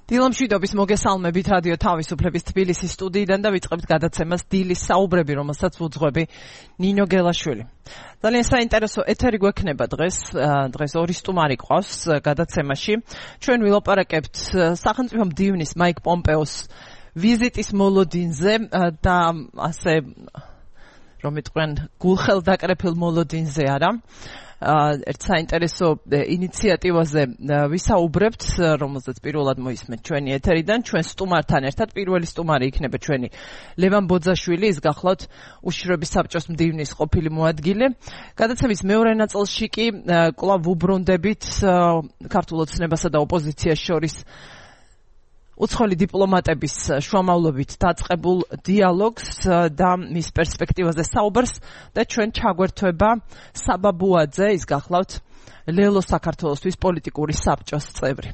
დილამშვიდობის მოგესალმებით რადიო თავისუფლების თბილისის სტუდიიდან და ვიწყებთ გადაცემას დილის საუბრები, რომელსაც უძღვები ნინო გელაშვილი. ძალიან საინტერესო ეთერი გვექნება დღეს 2 სტუმარი ყავს გადაცემაში. ჩვენ ვილაპარაკებთ სახელმწიფო მდივნის მაიკ პომპეოს ვიზიტის მოლოდინზე და ასე რომ იტყვიან გულხელდაკრეფილ მოლოდინზე არა. ერთ საინტერესო ინიციატივაზე ვისაუბრებთ, რომელზეც პირველად მოისმენთ ჩვენი ეთერიდან. ჩვენ სტუმართან ერთად პირველი სტუმარი იქნება ჩვენი ლევან ბოძაშვილი, ის გახლავთ უშიშროების საბჭოს მდივნის ყოფილი მოადგილე. გადაცემის მეორე ნაწილში კი კვლავ ვუბრუნდებით ქართულ ოცნებასა და ოპოზიციას შორის უცხოელი დიპლომატების შუამავლობით დაწყებულ დიალოგს და მის პერსპექტივაზე საუბარს და ჩვენ ჩაგვერთვება საბა ბუაძე, ის გახლავთ ლელო საქართველოსთვის პოლიტიკური საბჭოს წევრი.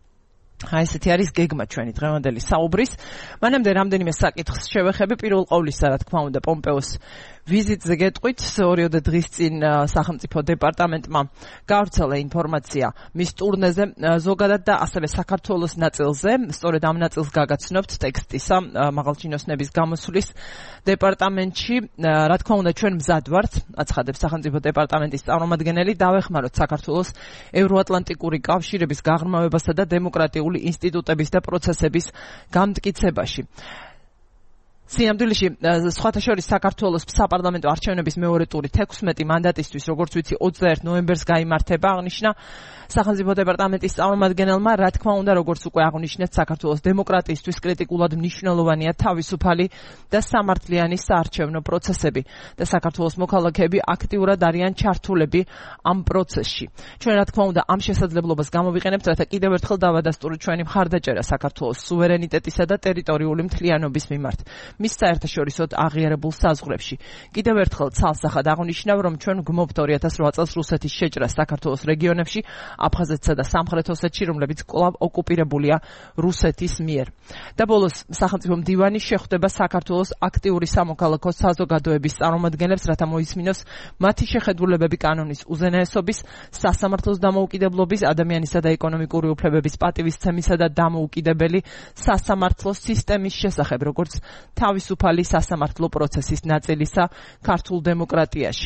აი ესეთი არის გეგმა ჩვენი დღევანდელი საუბრის. მანამდე რამდენიმე საკითხს შევეხები. პირველ ყოვლისა, რა თქმა უნდა, პომპეოს ვიზიტზე გეტყვით. 2 დღის წინ სახელმწიფო დეპარტამენტმა გავრცელა ინფორმაცია მის ტურნეზე ზოგადად და ასევე საქართველოს ნაწილზე. სწორედ ამ ნაწილს გაგაცნობთ ტექსტისა მაღალჩინოსნების გამოსვლის დეპარტამენტში. რა თქმა უნდა, ჩვენ მზად ვართ, აცხადებს სახელმწიფო დეპარტამენტის წარმომადგენელი, დავეხმაროთ საქართველოს ევროატლანტიკური კავშირების გაღრმავებასა და დემოკრატიული ინსტიტუტების და პროცესების გამტკიცებაში. სინამდვილეში, სხვათა შორის საქართველოს საპარლამენტო არჩევნების მეორე ტური 16 მანდატისთვის, როგორც ვიცი, 21 ნოემბერს გაიმართება, აღნიშნა სახელმწიფო დეპარტამენტის წარმომადგენელმა. რა თქმა უნდა, როგორც უკვე აღნიშნეთ, საქართველოს დემოკრატიისთვის კრიტიკულად მნიშვნელოვანია თავისუფალი და სამართლიანი საარჩევნო პროცესები და საქართველოს მოქალაქეები აქტიურად არიან ჩართულები ამ პროცესში. ჩვენ რა თქმა უნდა ამ შესაძლებლობას გამოვიყენებთ, რათა კიდევ ერთხელ დავადასტუროთ ჩვენი მხარდაჭერა საქართველოს სუვერენიტეტისა და ტერიტორიული მთლიანობის მიმართ. მის საერთაშორისოდ აღიარებულ საზღვრებში. კიდევ ერთხელ ცალსახად აღნიშნავ, რომ ჩვენ გვმობთ 2008 წელს რუსეთის შეჭრას საქართველოს რეგიონებში, აფხაზეთსა და სამხრეთ ოსეთში, რომლებიც კვლავ ოკუპირებულია რუსეთის მიერ. და ბოლოს სახელმწიფო მდივანი შეხვდება საქართველოს აქტიური სამოქალაქო საზოგადოების წარმომადგენლებს, რათა მოისმინოს მათი შეხედულებები კანონის უზენაესობის, სასამართლოს დამოუკიდებლობის, ადამიანისა და ეკონომიკური უფლებების პატივისცემისა და დამოუკიდებელი სასამართლოს სისტემის შესახებ, როგორც თავისუფალი სასამართლო პროცესის ნაწილისა ქართულ დემოკრატიაში.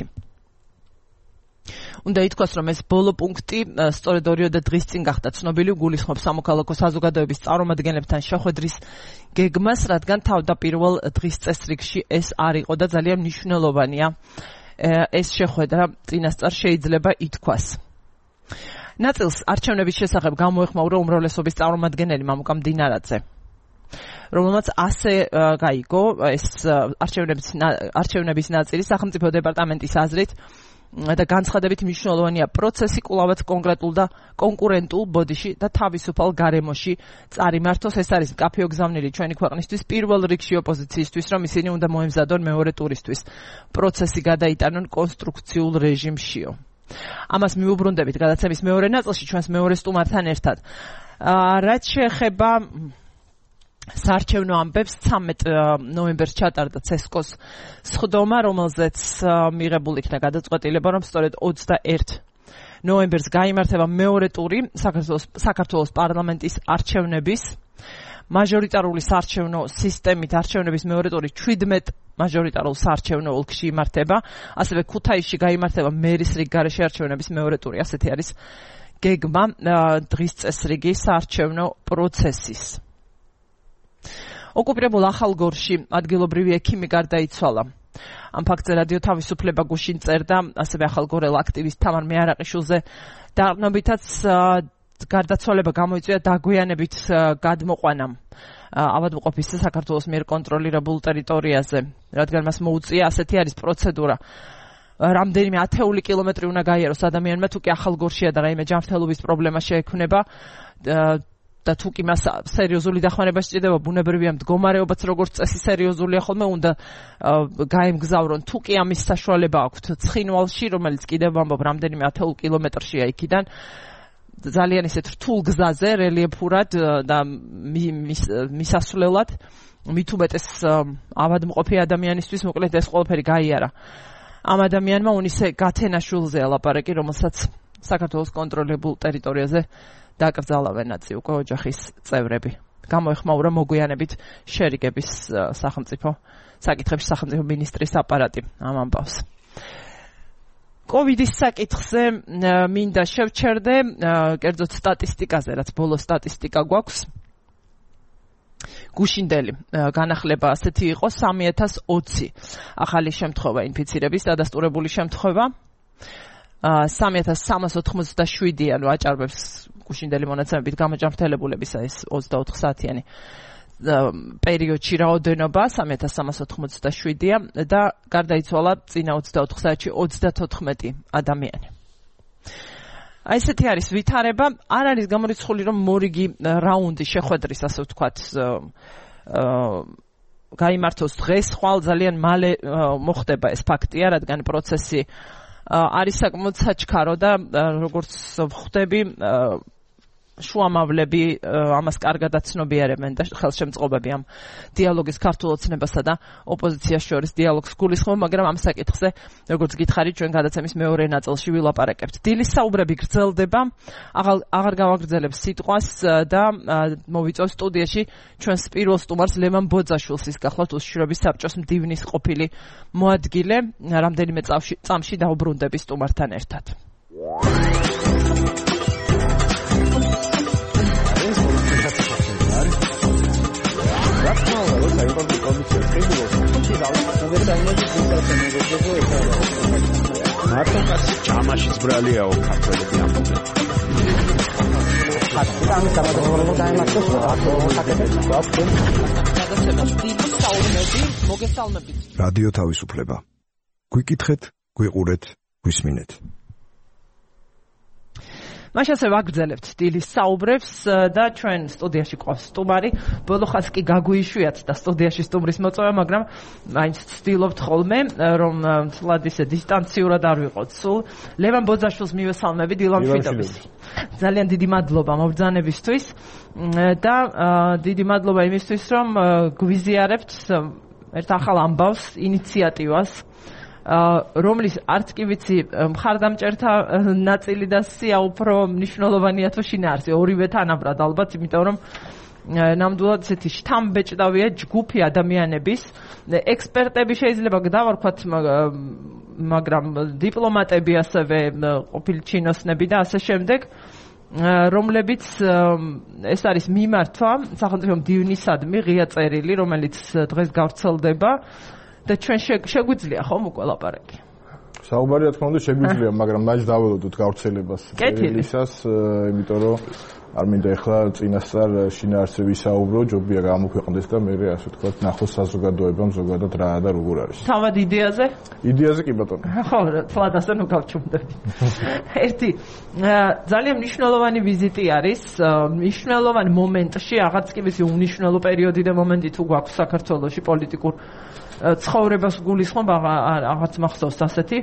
უნდა ითქვას, რომ ეს ბოლო პუნქტი სწორედ 2 დღის წინ გახდა ცნობილი, გულისხმობს სამოქალაქო საზოგადოების წარმომადგენლებთან შეხვედრის გეგმას, რადგან თავდაპირველ დღის წესრიგში ეს არ იყო და ძალიან მნიშვნელოვანია ეს შეხვედრა წინასწარ შეიძლება ითქვას. ნაწილს არჩევნების შესახებ გამოეხმაურა უმრავლესობის წარმომადგენელი მამუკა მდინარაძე, რომელმაც ასე გაიგო ეს არჩევნების ნაწილი სახელმწიფო დეპარტამენტის აზრით და განცხადებით მნიშვნელოვანია პროცესი კვლავაც კონკრეტულ და კონკურენტულ ბოდიში და თავისუფალ გარემოში წარიმართოს. ეს არის მკაფიო გზავნილი ჩვენი ქვეყნისთვის, პირველ რიგში ოპოზიციისთვის, რომ ისინი უნდა მოემზადონ მეორე ტურისთვის პროცესი გადაიტანონ კონსტრუქციულ რეჟიმშიო. ამას მიუბრუნდებით გადაცემის მეორე ნაწილში ჩვენს მეორე სტუმართან ერთად. რაც შეეხება საარჩევნო ამბებს, 13 ნოემბერს ჩატარდა ცესკოს სხდომა, რომელზეც მიღებული იქნა გადაწყვეტილება, რომ სწორედ 21 ნოემბერს გაიმართება მეორე ტური საქართველოს პარლამენტის არჩევნების. მაჟორიტარული საარჩევნო სისტემით არჩევნების მეორე ტური 17 მაჟორიტარულ საარჩევნო ოლქში იმართება, ასევე ქუთაისში გაიმართება მერის რიგ გარეშე არჩევნების მეორე ტური. ასეთი არის გეგმა დღის წესრიგი საარჩევნო პროცესის. ოკუპირებულ ახალგორში ადგილობრივი ექიმი გარდაიცვალა. ამ ფაქტზე რადიო თავისუფლება გუშინ წერდა, ასევე ახალგორელ აქტივისტ თამარ მეარაყიშვილზე დაყრდნობითაც გარდაცვალება გამოიწვია დაგვიანებით გადმოყვანამ ავადმყოფის საქართველოს მიერ კონტროლირებულ ტერიტორიაზე, რადგან მას მოუწია, ასეთი არის პროცედურა. რამდენიმე ათეული კილომეტრი უნდა გაიაროს ადამიანმა, თუ კი ახალგორშია და რაიმე ჯანმრთელობის პრობლემა შეექმნება და თუ კი მას სერიოზული დახმარება სჭირდება, ბუნებრივია მდგომარეობაც როგორც წესი სერიოზულია ხოლმე, უნდა გაემგზავრონ. თუ კი ამის საშუალება აქვთ ცხინვალში, რომელიც კიდევ ვამბობ რამდენიმე ათეულ კილომეტრშია იქიდან, ძალიან ისეთ რთულ გზაზე, რელიეფურად და მისასვლელად, მით უმეტეს ავადმყოფი ადამიანისთვის, მოკლედ ეს ყველაფერი გაიარა. ამ ადამიანმა უნისე გათენაშვილზეა ლაპარაკი, რომელსაც საქართველოს კონტროლებულ ტერიტორიაზე დაკრძალავენ ნაწი უკვე ოჯახის წევრები. გამოეხმაურა მოგვიანებით შერიგების სახელმწიფო საკითხებში სახელმწიფო მინისტრის აპარატი ამ ამბავს. COVID-ის საკითხზე მინდა შევჩერდე, კერძოდ სტატისტიკაზე, რაც ბოლო სტატისტიკა გვაქვს. გუშინდელი განახლება ასეთი იყო 3020 ახალი შემთხვევა ინფიცირების დადასტურებული შემთხვევა 3387 ანუ აჭარბებს გუშინდელი მონაცემებით გამოჯანმრთელებულებისა ეს 24 საათიანი პერიოდში რაოდენობა 3387-ია და გარდაიცვალა წინა 24 საათში 34 ადამიანი. აი ესეთი არის ვითარება, არ არის გამორიცხული რომ მორიგი რაუნდი შეხვედრის ასე ვთქვათ გაიმართოს დღეს, ხვალ ძალიან მალე მოხდება ეს ფაქტია, რადგან პროცესი არის საკმაოდ საჩქარო და როგორც ხვდები შუამავლები ამას კარგად აცნობიერებენ და ხელშემწყობები ამ დიალოგის ქართულ ოცნებასა და ოპოზიციას შორის დიალოგს გულისხმობ, მაგრამ ამ საკითხზე როგორც გითხარით ჩვენ გადაცემის მეორე ნაწილში ვილაპარაკებთ. დილის საუბრები გრძელდება, აღარ გავაგრძელებ სიტყვას და მოვიწევ სტუდიაში ჩვენს პირველ სტუმარს ლევან ბოძაშვილს, ის გახლავთ უსიშროების საბჭოს მდივნის ყოფილი მოადგილე, რამდენიმე წამში დაუბრუნდები სტუმართან ერთად. მარტო ჩამაშიც ბრალიაო ქართველები ამბობენ. რადიო თავისუფლება. გვიკითხეთ, გვიყურეთ, გვისმინეთ. მაშ ასე ვაგრძელებთ დილის საუბრებს და ჩვენ სტუდიაში ყავს სტუმარი. ბოლოხას კი გაგვიშვიათ და სტუდიაში სტუმრის მოწვევა, მაგრამ მაინც ვცდილობთ ხოლმე რომ თლად ისე დისტანციურად არ ვიყოთ სულ. ლევან ბოძაშვილს მივესალმები დილამშვიდობის. ძალიან დიდი მადლობა მობრძანებისთვის და დიდი მადლობა იმისთვის რომ გვიზიარებთ ერთ ახალ ამბავს, ინიციატივას, რომლის არც კი ვიცი მხარდამჭერთა ნაწილი და სია უფრო მნიშვნელოვანია თუ შინაარსი, ორივე თანაბრად ალბათ, იმიტომ რომ ნამდვილად ესეთი შთამბეჭდავია ჯგუფი ადამიანების, ექსპერტები შეიძლება დავარქვათ, მაგრამ დიპლომატები ასევე, ყოფილი ჩინოსნები და ასე შემდეგ, რომლებიც ეს არის მიმართვა სახელმწიფო მდივნისადმი ღია წერილი, რომელიც დღეს გავრცელდება და ჩვენ შეგვიძლია ხომ უკვე ლაპარაკი. საუბარი რა თქმა უნდა შეგვიძლია, მაგრამ მაინც დაველოდოთ გავრცელებას წერილისას, იმიტომ რომ არ მინდა ეხლა წინასწარ შინაარსზე ვისაუბრო, ჯობია გამოქვეყნდეს და მე ასე ვთქვათ ნახოს საზოგადოებამ ზოგადად რა და როგორ არის. თავად იდეაზე? იდეაზე კი ბატონო. ხო, თლად ასე ნუ გავჩუმდები. ერთი ძალიან მნიშვნელოვანი ვიზიტი არის, მნიშვნელოვანი მომენტში, აღარც კი ვიცი უნიშნელო პერიოდი და მომენტი თუ გვაქვს საქართველოში პოლიტიკურ ცხოვრებას გულისხმობ, აღარც მახსოვს ასეთი.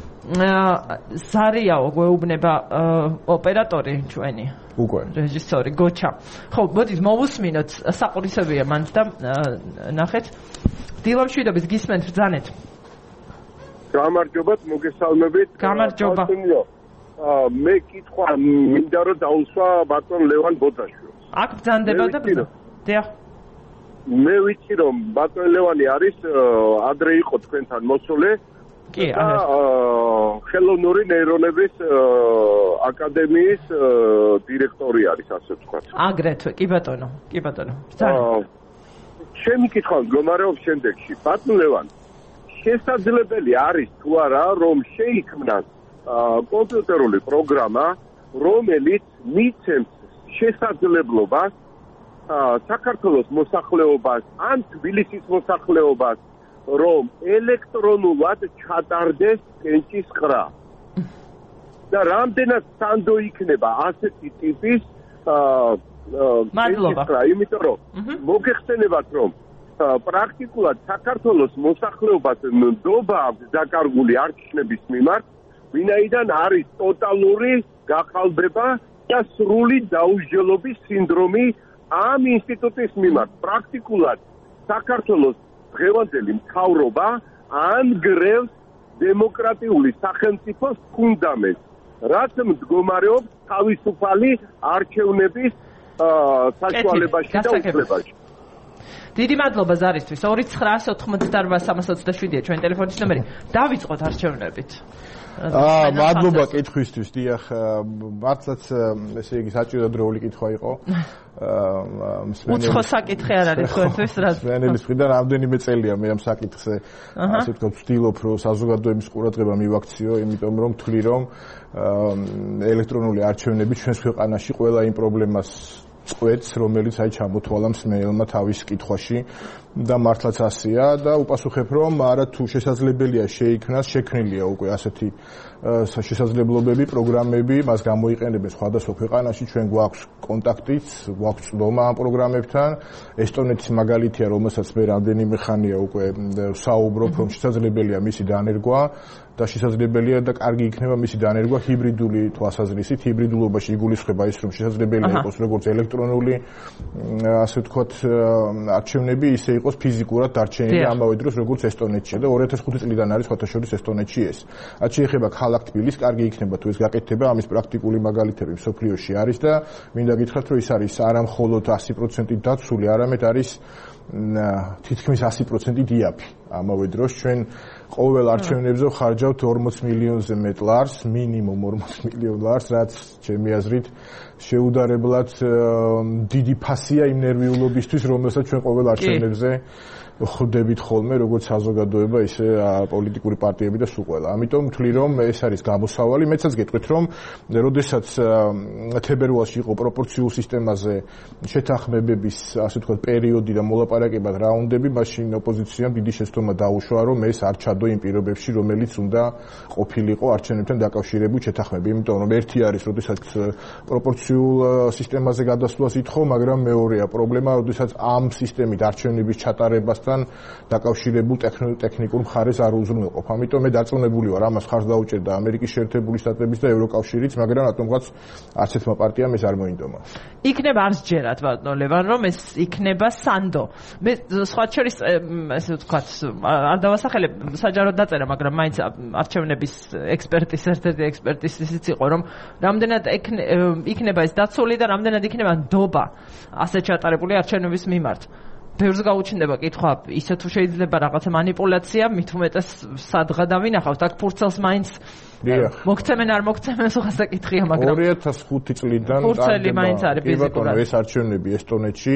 ზარიაო გვეუბნება ოპერატორი ჩვენი. უკვე. რეჟისორი გოჩა. ხო, მოდით მოვუსმინოთ, საყურისებია მანდ და ნახეთ. დილამშვიდობის გისმენთ ბრძანეთ. გამარჯობათ, მოგესალმებით. გამარჯობა. მე კითხვა მინდა რომ დაუსვა ბატონ ლევან ბოძაშვილს. აქ ბრძანდება და დიახ. მე ვიცი რომ ბატონ ლევანი არის ადრე იყო თქვენთან მოსული. კი, ხელოვნური ნეირონების აკადემიის დირექტორი არის, ასე ვთქვათ. აგრეთვე, კი ბატონო, კი ბატონო. ჩემი კითხვა მდგომარეობს შემდეგში. ბატონ ლევან, შესაძლებელი არის თუ არა რომ შეიქმნას კომპიუტერული პროგრამა, რომელიც მიცემს შესაძლებლობას საქართველოს მოსახლეობას ან თბილისის მოსახლეობას რომ ელექტრონულად ჩატარდეს კენჭის ყრა. და რამდენად სანდო იქნება ასეთი ტიპის მადლობა. იმიტომ რომ მოგეხსენებათ რომ პრაქტიკულად საქართველოს მოსახლეობას ნდობა აქვს დაკარგული არჩევნების მიმართ, ვინაიდან არის ტოტალური გახალბება და სრული დაუსჯელობის სინდრომი ამ ინსტიტუტის მიმართ. პრაქტიკულად საქართველოს დღევანდელი მთავრობა ანგრევს დემოკრატიული სახელმწიფოს ფუნდამენტს. რაც მდგომარეობს თავისუფალი არჩევნების საშუალებაში და უფლებაში. დიდი მადლობა ზარისთვის. 29988 ჩვენ ტელეფონის ნომერი. დავიწყოთ არჩევნებით. მადლობა კითხვისთვის. დიახ, მართლაც ესე იგი საჭირო დროული კითხვა იყო. უცხო საკითხი არ არის თქვენთვის, რაც მენელის მხრიდან რამდენიმე წელია მე ამ საკითხზე ასე ვთქვათ ვცდილობ რომ საზოგადოების ყურადღება მივაქციო, იმიტომ რომ ვთვლი რომ ელექტრონული არჩევნები ჩვენს ქვეყანაში ყველა იმ პრობლემას წყვეტს, რომელიც აი ჩამოთვალა მსმენელმა თავის კითხვაში და მართლაც ასეა და უპასუხებ რომ არა თუ შესაძლებელია შეიქმნას, შექმნილია უკვე ასეთი შესაძლებლობები, პროგრამები, მას გამოიყენებენ სხვადასხვა ქვეყანაში, ჩვენ გვაქვს კონტაქტიც, გვაქვს ცდომა ამ პროგრამებთან. ესტონეთის მაგალითია, რომელსაც მე რამდენიმე ხანია უკვე საუბრობ, რომ შესაძლებელია მისი დანერგვა და შესაძლებელია და კარგი იქნება მისი დანერგვა ჰიბრიდული თვალსაზრისით. ჰიბრიდულობაში იგულისხმება ის, რომ შესაძლებელია იყოს როგორც ელექტრონული, ასე ვთქვათ, არჩევნები, ისე იყოს ფიზიკურად დარჩენილი ამავე დროს როგორც ესტონეთში და 2005 წლიდან არის სხვათაშორის ესტონეთში ეს. რაც შეეხება ქალაქ თბილისს, კარგი იქნება თუ ეს გაკეთდება, ამის პრაქტიკული მაგალითები მსოფლიოში არის და მინდა გითხრათ, რომ ის არის არა მხოლოდ 100% დაცული, არამედ არის თითქმის 100% იაფი. ამავე დროს ჩვენ ყოველ არჩევნებზე ხარჯავთ 40 მილიონზე მეტ ლარს, მინიმუმ 40 მილიონ ლარს, რაც ჩემი აზრით შეუდარებლად დიდი ფასია იმ ნერვიულობისთვის, რომელსაც ჩვენ ყოველ არჩევნებზე ხვდებით ხოლმე, როგორც საზოგადოება, ისე პოლიტიკური პარტიები და სულ ყველა. ამიტომ ვთვლი, რომ ეს არის გამოსავალი. მეცაც გეტყვით, რომ როდესაც თებერვალში იყო პროპორციულ სისტემაზე შეთანხმებების, ასე ვთქვათ, პერიოდი და მოლაპარაკებად რაუნდები, მაშინ ოპოზიციამ დიდი შეცდომა დაუშვა, რომ ეს არ ჩადო იმ პირობებში, რომელიც უნდა ყოფილიყო არჩევნებთან დაკავშირებული შეთანხმები. იმიტომ რომ ერთი არის, როდესაც პროპორციულ სისტემაზე გადასვლას ითხოვ, მაგრამ მეორეა პრობლემა, როდესაც ამ სისტემით არჩევნების ჩატარებას დაკავშირებულ ტექნიკურ მხარეს არ უზრუნველყოფ. ამიტომ მე დარწმუნებული ვარ, ამას ხარს დაუჭერდა ამერიკის შეერთებული შტატების და ევროკავშირიც, მაგრამ რატომღაც არც ერთმა პარტიამ ეს არ მოინდომა. იქნება არც ჯერათ ბატონო ლევან, რომ ეს იქნება სანდო. მე სხვა შორის ესე ვთქვათ, არ დავასახელებ, საჯაროდ დაწერა, მაგრამ მაინც არჩევნების ექსპერტის ერთ-ერთი ექსპერტის ისიც იყო, რომ რამდენად იქნება ეს დაცული და რამდენად იქნება ნდობა ასე ჩატარებული არჩევნების მიმართ. ბევრს გაუჩნდება კითხვა, ისე თუ შეიძლება რაღაცა манипуляცია, მით უმეტეს სადღა დავინახავთ, აქ ფურცელს მაინც მოგცემენ არ მოგცემენ სხვა საკითხია, მაგრამ 2005 წლიდან ფურცელი მაინც არის ფიზიკურად. ეს არჩევნები ესტონეთში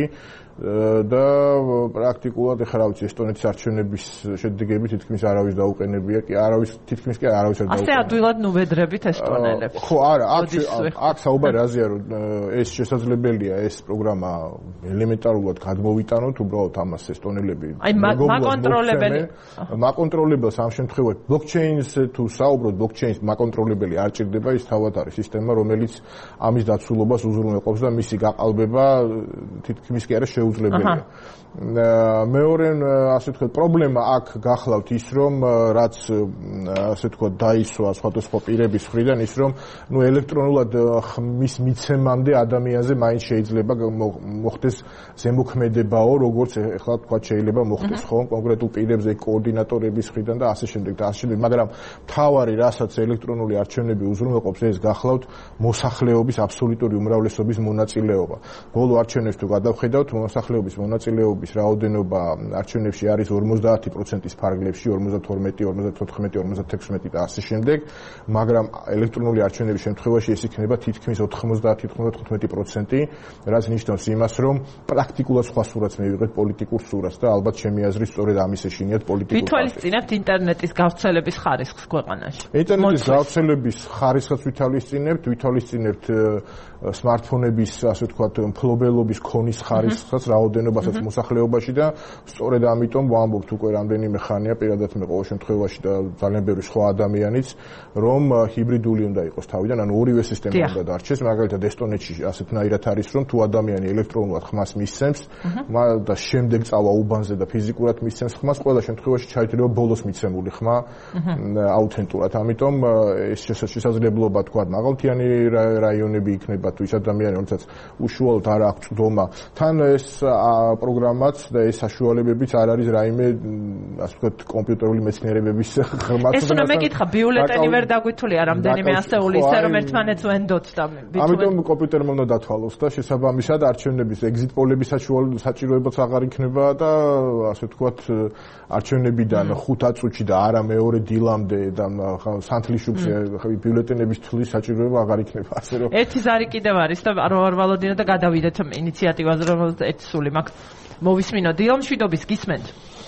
და პრაქტიკულად ეხლა რა ვიცი ესტონეთის არჩევნების შედეგები თითქმის არავის დაუყენებია კი არავის თითქმის კი არავის არ ასე ადვილად ნუვედრებით ესტონელებს ხო არა აქ საუბარი აზია რომ ეს შესაძლებელია ეს პროგრამა ელემენტარულად გადმოვიტანოთ უბრალოდ ამას ესტონელები აი მაკონტროლებელს ამ შემთხვევაში ბლოკჩეინს თუ საუბრობთ ბლოკჩეინს მაკონტროლებელი არ ჭირდება ის თავად არის სისტემა რომელიც ამის დაცულობას უზრუნველყოფს და მისი გაყალბება თითქმის კი არა უძლებელია. მეორე ასე ვთქვათ პრობლემა აქ გახლავთ ის რომ რაც ასე ვთქვათ დაისვა სხვადასხვა პირების მხრიდან ის რომ ნუ ელექტრონულად მის მიცემამდე ადამიანზე მაინც შეიძლება მოხდეს ზემოქმედებაო როგორც ეხლა ვთქვათ შეიძლება მოხდეს ხო კონკრეტულ პირებზე კოორდინატორების მხრიდან და ასე შემდეგ და ასე შემდეგ მაგრამ მთავარი რასაც ელექტრონული არჩევნები უზრუნველყოფს ეს გახლავთ მოსახლეობის აბსოლუტური უმრავლესობის მონაწილეობა. ბოლო არჩევნებს თუ გადავხედავთ მოსახლეობის მონაწილეობის რაოდენობა არჩევნებში არის 50%-ის ფარგლებში 52, 54, 56 და ასე შემდეგ, მაგრამ ელექტრონული არჩევნების შემთხვევაში ეს იქნება თითქმის 90-95%, რაც ნიშნავს იმას, რომ პრაქტიკულად სხვა სურათს მივიღეთ პოლიტიკურ სურათს და ალბათ ჩემი აზრით სწორედ ამის ეშინიათ პოლიტიკურ ვითვალისწინებთ ინტერნეტის გავრცელების ხარისხს ქვეყანაში. ინტერნეტის გავრცელების ხარისხს ვითვალისწინებთ სმარტფონების ასე ვთქვათ მფლობელობის ქონის ხარისხსაც რაოდენობასაც მოსახლეობაში და სწორედ ამიტომ ვამბობთ უკვე რამდენიმე ხანია პირადად მე ყოველ შემთხვევაში და ძალიან ბევრი სხვა ადამიანიც რომ ჰიბრიდული უნდა იყოს თავიდან ანუ ორივე სისტემა უნდა დარჩეს მაგალითად ესტონეთში ასეთნაირად არის რომ თუ ადამიანი ელექტრონულად ხმას მისცემს და შემდეგ წავა უბანზე და ფიზიკურად მისცემს ხმას, ყველა შემთხვევაში ჩაითვლება ბოლოს მიცემული ხმა აუთენტურად. ამიტომ ეს შესაძლებლობა თქვა მაღალმთიანი რაიონები იქნება თუ ის ადამიანი, რომელსაც უშუალოდ არ აქვს წვდომა, თან ეს პროგრამაც და ეს საშუალებებიც არ არის რაიმე, ასე ვთქვათ, კომპიუტერული მეცნიერებების ხმაც. ეს უნდა მეკითხა, ბიულეტენი ვერ დაგვითვლია რამდენიმე ასეული, ისე რომ ერთმანეთს ვენდოთ და ამიტომ კომპიუტერმა უნდა დათვალოს და შესაბამისად არჩევნების ეგზიტ პოლების საჭიროებაც აღარ იქნება და ასე ვთქვათ არჩევნებიდან 5 წუთში და არა მეორე დილამდე და სანთლიშუბში ბიულეტენების თვლის საჭიროება აღარ იქნება, ასე რომ ერთი ზარი კიდევ არის და არ ვალოდინო და გადავიდეთ ინიციატივაზე, რომელზეც ერთი სული მაქვს. მოვისმინო დილო მშვიდობის გისმენთ?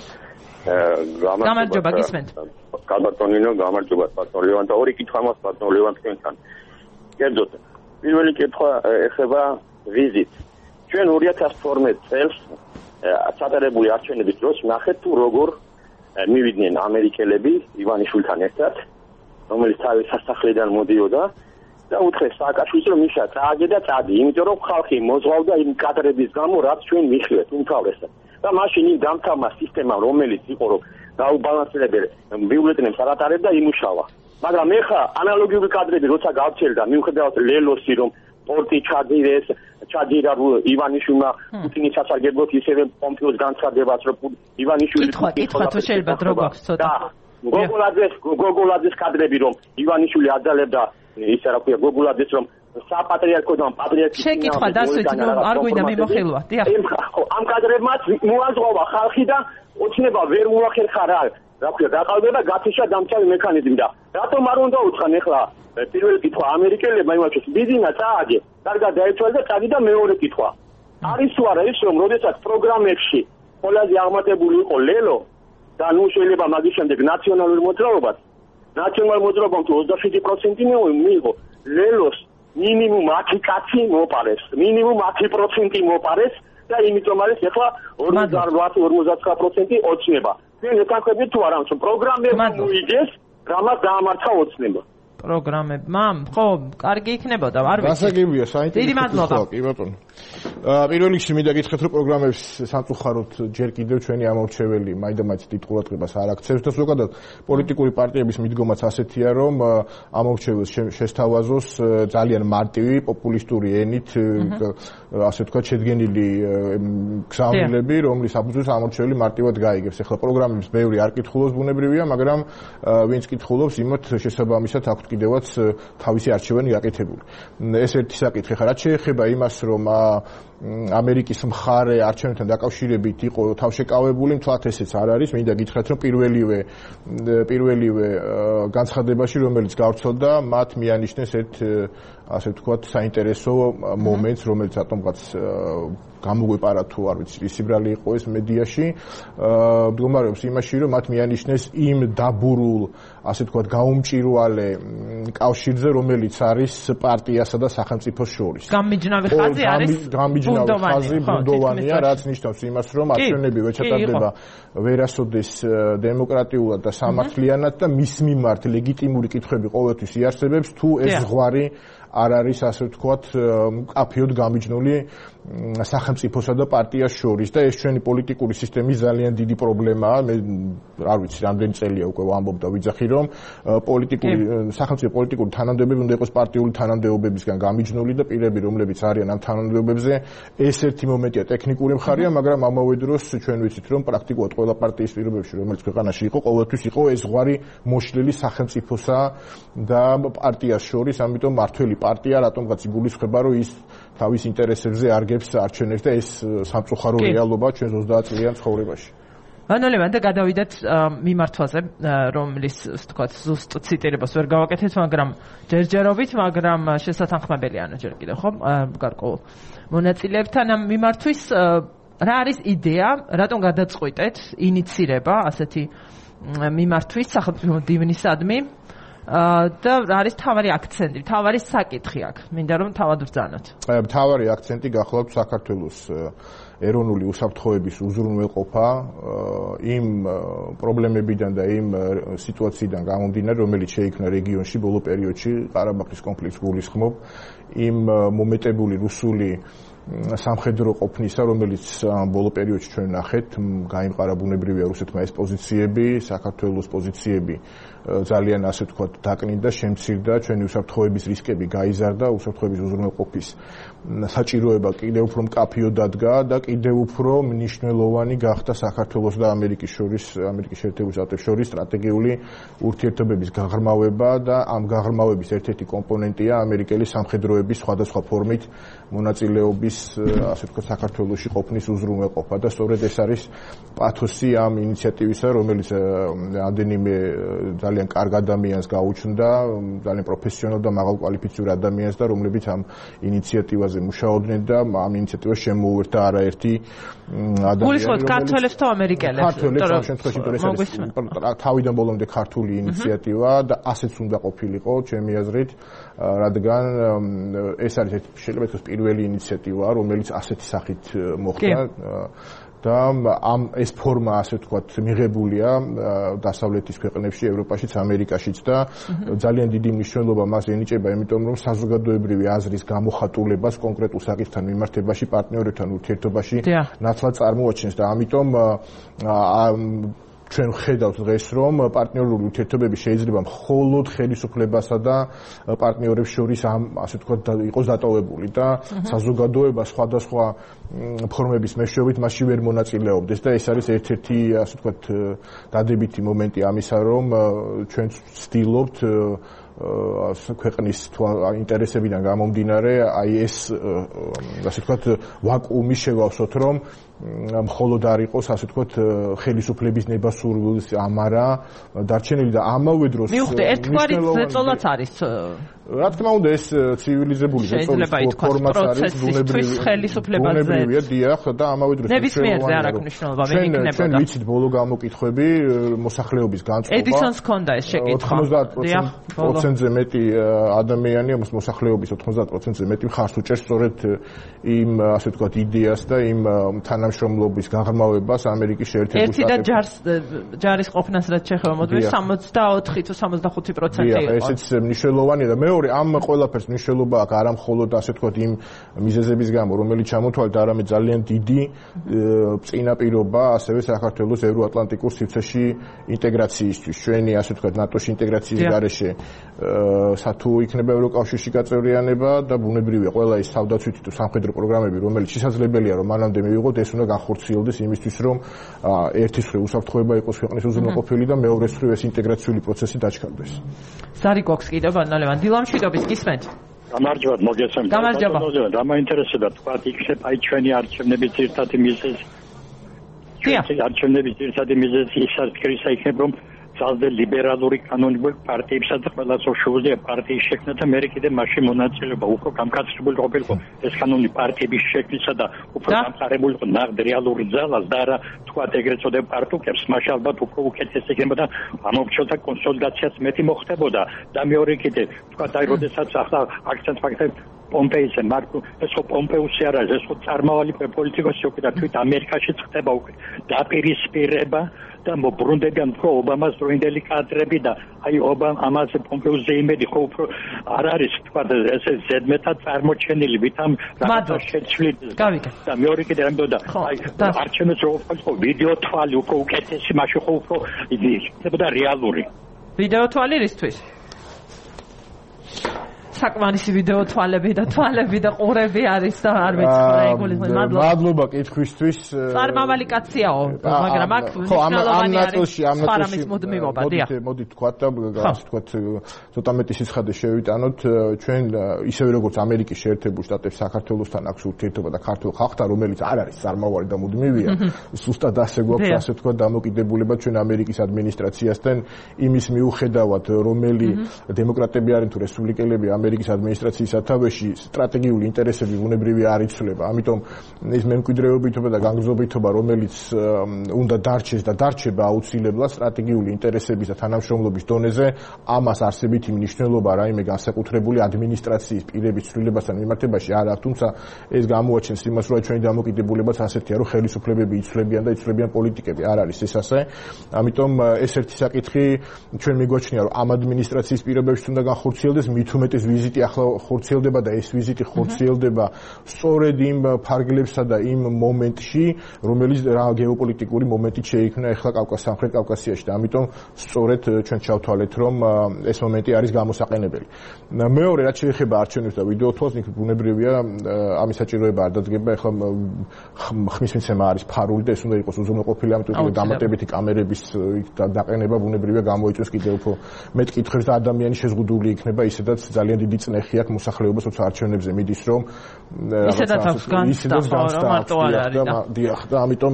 გამარჯობა, გისმენთ. კაბატონინო, გამარჯობა, ბატონ ლევან და ორი კითხვა მაქვს ბატონ ლევან თქვენთან. კერძოდ, პირველი კითხვა ეხება ვიზიტს. ჩვენ 2012 წელს ჩატარებული არჩევნების დროს ნახეთ თუ როგორ მივიდნენ ამერიკელები ივანიშვილთან ერთად, რომელიც თავის სასახლედან მოდიოდა და უთხრეს სააკაშვილს რომ ისა წააგე და წადი, იმიტომ რომ ხალხი მოზღვავდა იმ კადრების გამო, რაც ჩვენ მიხილეთ უმთავრესად. და მაშინ იმ დამთავრდა სისტემა, რომელიც იყო რომ დაუბალანსებელ ბიულეტენებს არ ატარებდა, იმუშავა. მაგრამ ეხლა ანალოგიური კადრები როცა გავჩერდა, მიუხედავად ლელოსი რომ პორტი ჩაძირეს, ჩაძირა ივანიშვილმა პუტინის სასარგებლოდ ისევე პომპეოს განცხადებას, რომ ივანიშვილი კითხვა თუ შეიძლება დრო გვაქვს ცოტა. გოგოლაძეს კადრები რომ ივანიშვილი აძალებდა ისა რა ქვია გოგოლაძეს რომ საპატრიარქოდან პატრიარქის შეკითხვა დასვით არ გვინდა მიმოხილვა. დიახ. ამ კადრებმაც მოაზღვა ხალხი და ოცნება ვერ მოახერხა რა ქვია დაყალბება გათიშა დამცავი მექანიზმი და რატომ არ უნდა უცხან ეხლა პირველი კითხვა ამერიკელებმა იმაჩვენეს ბიზნესა წააგე კარგად დაეცვალა და წადი და მეორე კითხვა არის თუ არა ის რომ როდესაც პროგრამებში ყველაზე აღმატებული იყო ლელო და ნუ შეიძლება მაგის შემდეგ ნაციონალური მოძრაობა თუ 27% მიიღო ლელოს მინიმუმ 10 კაცი მოპარეს მინიმუმ 10% მოპარეს და იმიტომ არის ეხლა 48-49% ოცნება ჩვენ ეთანხმებით თუ არა რომ პროგრამები მოიგეს რამაც დაამარცხა ოცნება პროგრამებმა ხო კარგი იქნებოდა არ ვიცი გასაგებია საინტერესო დიდი მადლობა კი ბატონო პირველ რიგში მინდა გითხრათ რომ პროგრამებს სამწუხაროდ ჯერ კიდევ ჩვენი ამორჩეველი მაინდა-მაინც დიდ ყურადღებას არ აქცევს და ზოგადად პოლიტიკური პარტიების მიდგომაც ასეთია რომ ამორჩეველს შესთავაზოს ძალიან მარტივი პოპულისტური ენით ასე ვთქვათ შედგენილი გზავნილები რომლის საფუძველს ამორჩეველი მარტივად გაიგებს ახლა პროგრამებს ბევრი არ კითხულობს ბუნებრივია მაგრამ ვინც კითხულობს იმათ შესაბამისად აქვს კიდევაც თავისი არჩევანი გაკეთებული ეს ერთი საკითხი ხარ რაც შეეხება იმას რომ ამერიკის მხარე არჩევნებთან დაკავშირებით იყო თავშეკავებული, თვათ ესეც არ არის, მინდა გითხრათ, რომ პირველივე განცხადებაში, რომელიც გავრცელდა, მათ მიანიშნეს ერთ ასე ვთქვათ, საინტერესო მომენტს, რომელიც რატომღაც გამოგვეპარა თუ არ ვიცი, სიბრალი იყო ეს მედიაში, მდგომარეობს იმაში, რომ მათ მიანიშნეს იმ დაბურულ, ასე ვთქვათ, გაუმჭირვალე კავშირზე, რომელიც არის პარტიასა და სახელმწიფოს შორის. გამიჯნავი ხაზი არის ბუნდოვანია, რაც ნიშნავს იმას, რომ არჩევნები ვეჩატარდება ვერასოდეს დემოკრატიულად და სამართლიანად და მის მიმართ ლეგიტიმური კითხვები ყოველთვის იარსებებს, თუ ეს ზღვარი არ არის ასე ვთქვათ მკაფიოდ გამიჯნული სახელმწიფოსა და პარტიას შორის და ეს ჩვენი პოლიტიკური სისტემის ძალიან დიდი პრობლემაა მე არ ვიცი რამდენი წელია უკვე ვამბობ და ვიძახი რომ სახელმწიფო პოლიტიკური თანამდებობები უნდა იყოს პარტიული თანამდებობებისგან გამიჯნული და პირები რომლებიც არიან ამ თანამდებობებზე ეს ერთი მომენტია ტექნიკური მხარეა მაგრამ ამავე დროს ჩვენ ვიცით რომ პრაქტიკულად ყველა პარტიის პირობებში რომელიც ქვეყანაში იყო ყოველთვის იყო ეს ზღვარი მოშლილი სახელმწიფოსა და პარტიას შორის ამიტომ მართველი პარტია რატომღაც იგულისხმება რომ ის თავის ინტერესებზე არგებს არჩევნებს და ეს სამწუხარო რეალობაა ჩვენ 30 წლიან ცხოვრებაში. მანოლევან და გადავიდეთ მიმართვაზე, რომლის თქვათ ზუსტ ციტირებას ვერ გავაკეთეთ, მაგრამ ჯერჯერობით, მაგრამ შესათანხმებელია ჯერ კიდევ ხო? გარკვეულ მონაწილეებთან ამ მიმართვის რა არის იდეა, რატომ გადაწყვიტეთ ინიცირება ასეთი მიმართვის სახელმწიფო დივნისადმი და არის თავარი აქცენტი, თავარი საკითხი აქ. მინდა რომ თავად ვძანოთ. თავარი აქცენტი გახლავთ საქართველოს ეროვნული უსაფრთხოების უზრუნველყოფა იმ პრობლემებიდან და იმ სიტუაციიდან გამომდინარე, რომელიც შეიქმნა რეგიონში ბოლო პერიოდში ყარაბაღის კონფლიქტს გულისხმობ, იმ მომეტებული რუსული სამხედრო ყოფნისა, რომელიც ბოლო პერიოდში ჩვენ ნახეთ, გაიმყარა ბუნებრივია რუსეთმა ეს პოზიციები, საქართველოს პოზიციები ძალიან ასე ვთქვათ დაკნინდა, შემცირდა, ჩვენი უსაფრთხოების რისკები გაიზარდა, უსაფრთხოების უზრუნველყოფის საჭიროება კიდევ უფრო მკაფიოდ დადგა და კიდევ უფრო მნიშვნელოვანი გახდა საქართველოს და ამერიკის შეერთებული შტატების შორის სტრატეგიული ურთიერთობების გაღრმავება და ამ გაღრმავების ერთ-ერთი კომპონენტია ამერიკელი სამხედროების სხვადასხვა ფორმით მონაწილეობის ასე ვთქვათ საქართველოში ყოფნის უზრუნველყოფა და სწორედ ეს არის პათოსი ამ ინიციატივისა, რომელიც რამდენიმე ძალიან კარგ ადამიანს გაუჩნდა, ძალიან პროფესიონალ და მაღალკვალიფიციურ ადამიანს და რომლებიც ამ ინიციატივაზე მუშაობდნენ და ამ ინიციატივას შემოუერთდა არაერთი ადამიანი. გულისხმობთ ქართველებს თუ ამერიკელებს? ქართველებს ამ შემთხვევაში თავიდან ბოლომდე ქართული ინიციატივა და ასეც უნდა ყოფილიყო, ჩემი აზრით, რადგან ეს არის შეიძლება ითქვას პირველი ინიციატივა, რომელიც ასეთი სახით მოხდა. და ეს ფორმა ასე ვთქვათ მიღებულია დასავლეთის ქვეყნებში, ევროპაშიც, ამერიკაშიც და ძალიან დიდი მნიშვნელობა მას ენიჭება, იმიტომ რომ საზოგადოებრივი აზრის გამოხატულებას კონკრეტულ საკითხთან მიმართებაში პარტნიორებთან ურთიერთობაში ნაცვლად წარმოაჩენს და ამიტომ ჩვენ ვხედავთ დღეს, რომ პარტნიორული ურთიერთობები შეიძლება მხოლოდ ხელისუფლებასა და პარტნიორებს შორის ასე ვთქვათ იყოს დატოვებული და საზოგადოება სხვადასხვა ფორმების მეშვეობით მასში ვერ მონაწილეობდეს და ეს არის ერთ-ერთი ასე ვთქვათ დადებითი მომენტი ამისა, რომ ჩვენ ვცდილობთ ქვეყნის ინტერესებიდან გამომდინარე აი ეს ასე ვთქვათ ვაკუუმი შევავსოთ, რომ მხოლოდ არ იყოს ასე ვთქვათ ხელისუფლების ნება-სურვილის ამარა დარჩენილი და ამავე დროს მივხვდი ერთგვარი ზეწოლაც არის რა თქმა უნდა ეს ცივილიზებული ზეწოლის ფორმაც არის ბუნებრივია დიახ და ამავე დროს ნებისმიერზე არ აქვს მნიშვნელობა მე იქნებოდა ჩვენ ვიცით ბოლო გამოკითხვები მოსახლეობის განწყობა ედისონს ჰქონდა ეს შეკითხვა 90%-ზე მეტი ადამიანი მოსახლეობის 90%-ზე მეტი მხარს უჭერს სწორედ იმ ასე ვთქვათ იდეას და იმ თანამშრომლობის გაღრმავებას ამერიკის შეერთებულ შტატებში. ერთი და ჯარის ყოფნას რაც შეეხება მოდიდეს 64 თუ 65% იყო. ესეც მნიშვნელოვანია და მეორე ამ ყველაფერს მნიშვნელობა აქვს არა მხოლოდ ასე ვთქვათ იმ მიზეზების გამო, რომელიც ჩამოთვალეთ, არამედ ძალიან დიდი წინაპირობა ასევე საქართველოს ევროატლანტიკურ სივრცეში ინტეგრაციისთვის. ჩვენი ასე ვთქვათ ნატოში ინტეგრაციის გარეშე თუ იქნება ევროკავშირში გაწევრიანება და ბუნებრივია ყველა ის თავდაცვითი თუ სამხედრო პროგრამები, რომელიც შესაძლებელია რომ მანამდე მივიღოთ, ეს უნდა განხორციელდეს იმისთვის, რომ ერთის მხრივ უსაფრთხოება იყოს ქვეყნის უზრუნველყოფილი და მეორეს მხრივ ეს ინტეგრაციული პროცესი დაჩქარდეს. ზარი გვაქვს კიდევ ბანალევან დილამშვიდობით გისმენთ? გამარჯობათ, მოგესალმებით. გამარჯობა. რა მაინტერესებდა თქვა იქნებ აი ჩვენი არჩევნების ერთადი მიზეზი. არჩევნების ერთადი მიზეზი ის არის, იქნებ რომ ძალზე ლიბერალური კანონები პარტიებსა და ყველას შეუძლია პარტიის შექმნა და მე კიდე მასში მონაწილეობა უფრო გამკაცრებული ყოფილიყო ეს კანონი პარტიების შექმნისა და უფრო დამყარებულიყო ნაღდ რეალური ძალას და არა თქვათ ეგრეთ წოდებულ პარტუკებს მაშინ ალბათ უფრო უკეთესი იქნებოდა ამომრჩევლთა კონსოლიდაციაც მეტი მოხდებოდა და მეორე კიდე თქვათ აი როდესაც ახლა აქცენტს ფაქტებ პომპეიზე მარკ ეს ხო პომპეუსი არა ეს ხო წარმავალი პოლიტიკოსი უკეთ თვით ამერიკაში ხდება უკვე დაპირისპირება და მობრუნდებიან ხო ობამას დროინდელი კადრები და აი ობამა ამაზე პომპეუსზე იმედი ხო უფრო არ არის თქვა ესე ზედმეტად წარმოჩენილი ვითამ რაღაცა შეცვლით და მეორე კიდე ამბობდა აი არჩევნებს რო ხო ვიდეო თვალი უფრო უკეთესი მაშინ ხო უფრო იქნებოდა რეალური ვიდეო თვალი რისთვის საკმარისი ვიდეო თვალები და ყურები არის და არ მეცხრა ეგული მადლობა კითხვისთვის წარმავალი კაციაო მაგრამ აქ მნიშვნელოვანი არის ფარამის მოდმივობა დიახ მოდი თქვა და ასე თქვა ცოტა მეტი სიცხადე შევიტანოთ ჩვენ ისევე როგორც ამერიკის შეერთებულ შტატებს საქართველოსთან აქვს ურთიერთობა და ქართულ ხალხთან რომელიც არ არის წარმავალი და მუდმივია ზუსტად ასე გვაქვს ასე თქვა დამოკიდებულება ჩვენ ამერიკის ადმინისტრაციასთან იმის მიუხედავად რომელი დემოკრატები არიან თუ რესპუბლიკელები ამერიკის ადმინისტრაციის სათავეში სტრატეგიული ინტერესები ბუნებრივია არ იცვლება. ამიტომ ეს მემკვიდრეობითობა და განგრძობითობა, რომელიც უნდა დარჩეს და დარჩება აუცილებლად სტრატეგიული ინტერესების და თანამშრომლობის დონეზე, ამას არსებითი მნიშვნელობა რაიმე განსაკუთრებული ადმინისტრაციის პირების ცვლილებასთან მიმართებაში არ აქვს, თუმცა ეს გამოაჩენს იმას, რომ ჩვენი დამოკიდებულებაც ასეთია, რომ ხელისუფლებები იცვლებიან და იცვლებიან პოლიტიკები. არ არის ეს ასე. ამიტომ ეს ერთი საკითხი ჩვენ მიგვაჩნია, რომ ამ ადმინისტრაციის პირობებში უნდა განხორციელდეს მით უმეტეს ვიზიტი ახლა ხორციელდება და ეს ვიზიტი ხორციელდება სწორედ იმ ფარგლებსა და იმ მომენტში, რომელიც გეოპოლიტიკური მომენტი შეიქმნა ახლა სამხრეთ კავკასიაში და ამიტომ სწორედ ჩვენ ჩავთვალეთ, რომ ეს მომენტი არის გამოსაყენებელი. მეორე, რაც შეეხება არჩევნებს და ვიდეოთვალს, იქ ბუნებრივია ამის საჭიროება არ დადგება, ახლა ხმის მიცემა არის ფარული და ეს უნდა იყოს უზრუნველყოფილი, ამიტომ დამატებითი კამერების დაყენება ბუნებრივია გამოიწვევს კიდევ უფრო მეტ კითხვებს და ადამიანი შეზღუდული იქნება, ისედაც ძალიან დიდი წნეხი აქვს მოსახლეობას, თორსა არჩევნებზე მიდის, რომ ისედაც აქვს განცდა, მარტო არ არის და ამიტომ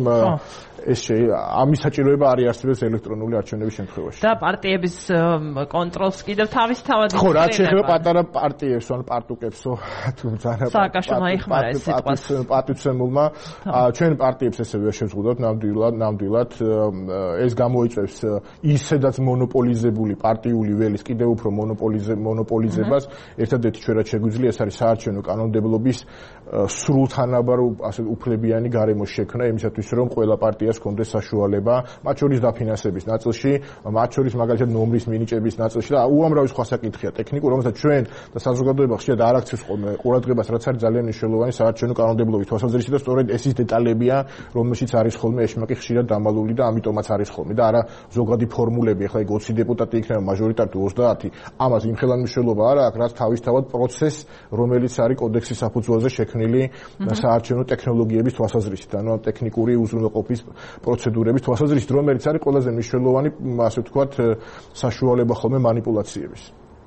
ამის საჭიროება არ იარსებებს ელექტრონული არჩევნების შემთხვევაში. და პარტიების კონტროლს კიდევ თავისთავად ხო, რაც შეეხება პატარა პარტიებს, ან პარტუკებსო, თუმცა სააკაშვილმა იხმარა ეს სიტყვას. პატივცემულმა ჩვენ პარტიებს ესევე შევზღუდოთ ნამდვილად ეს გამოიწვევს ისედაც მონოპოლიზებული პარტიული ველის კიდევ უფრო მონოპოლიზებას. ერთადერთი ჩვენ რაც შეგვიძლია ეს არის საარჩევნო კანონმდებლობის სრულთანაბარ ასე უფლებიანი გარემოს შექმნა იმისათვის რომ ყველა პარტიას ჰქონდეს საშუალება მათ შორის დაფინანსების ნაწილში, მათ შორის მაგალითად ნომრის მინიჭების ნაწილში და უამრავი სხვა საკითხია ტექნიკურ, რომელსაც ჩვენ და საზოგადოება ხშირად არ აქცევს ხოლმე ყურადღებას, რაც არის ძალიან მნიშვნელოვანი საარჩევნო კანონმდებლობის თვალსაზრისით და სწორედ ეს ის დეტალებია, რომელშიც არის ხოლმე ეშმაკი ხშირად დამალული და ამიტომაც არის ხოლმე და არა ზოგადი ფორმულები, ახლა იქ 20 დეპუტატი იქნება მაჟორიტარი 30, ამას იმხელან მნიშვნელობა არ აქვს, რაც თავისთავად პროცესს, რომელიც არის კოდექსის საფუძველზე შექმნილი საარჩევნო ტექნოლოგიების თვალსაზრისით, ანუ ტექნიკური უზრუნველყოფის პროცედურების თვალსაზრისით, რომელიც არის ყველაზე მნიშვნელოვანი, ასე ვთქვათ, საშუალება ხოლმე манипуляციების.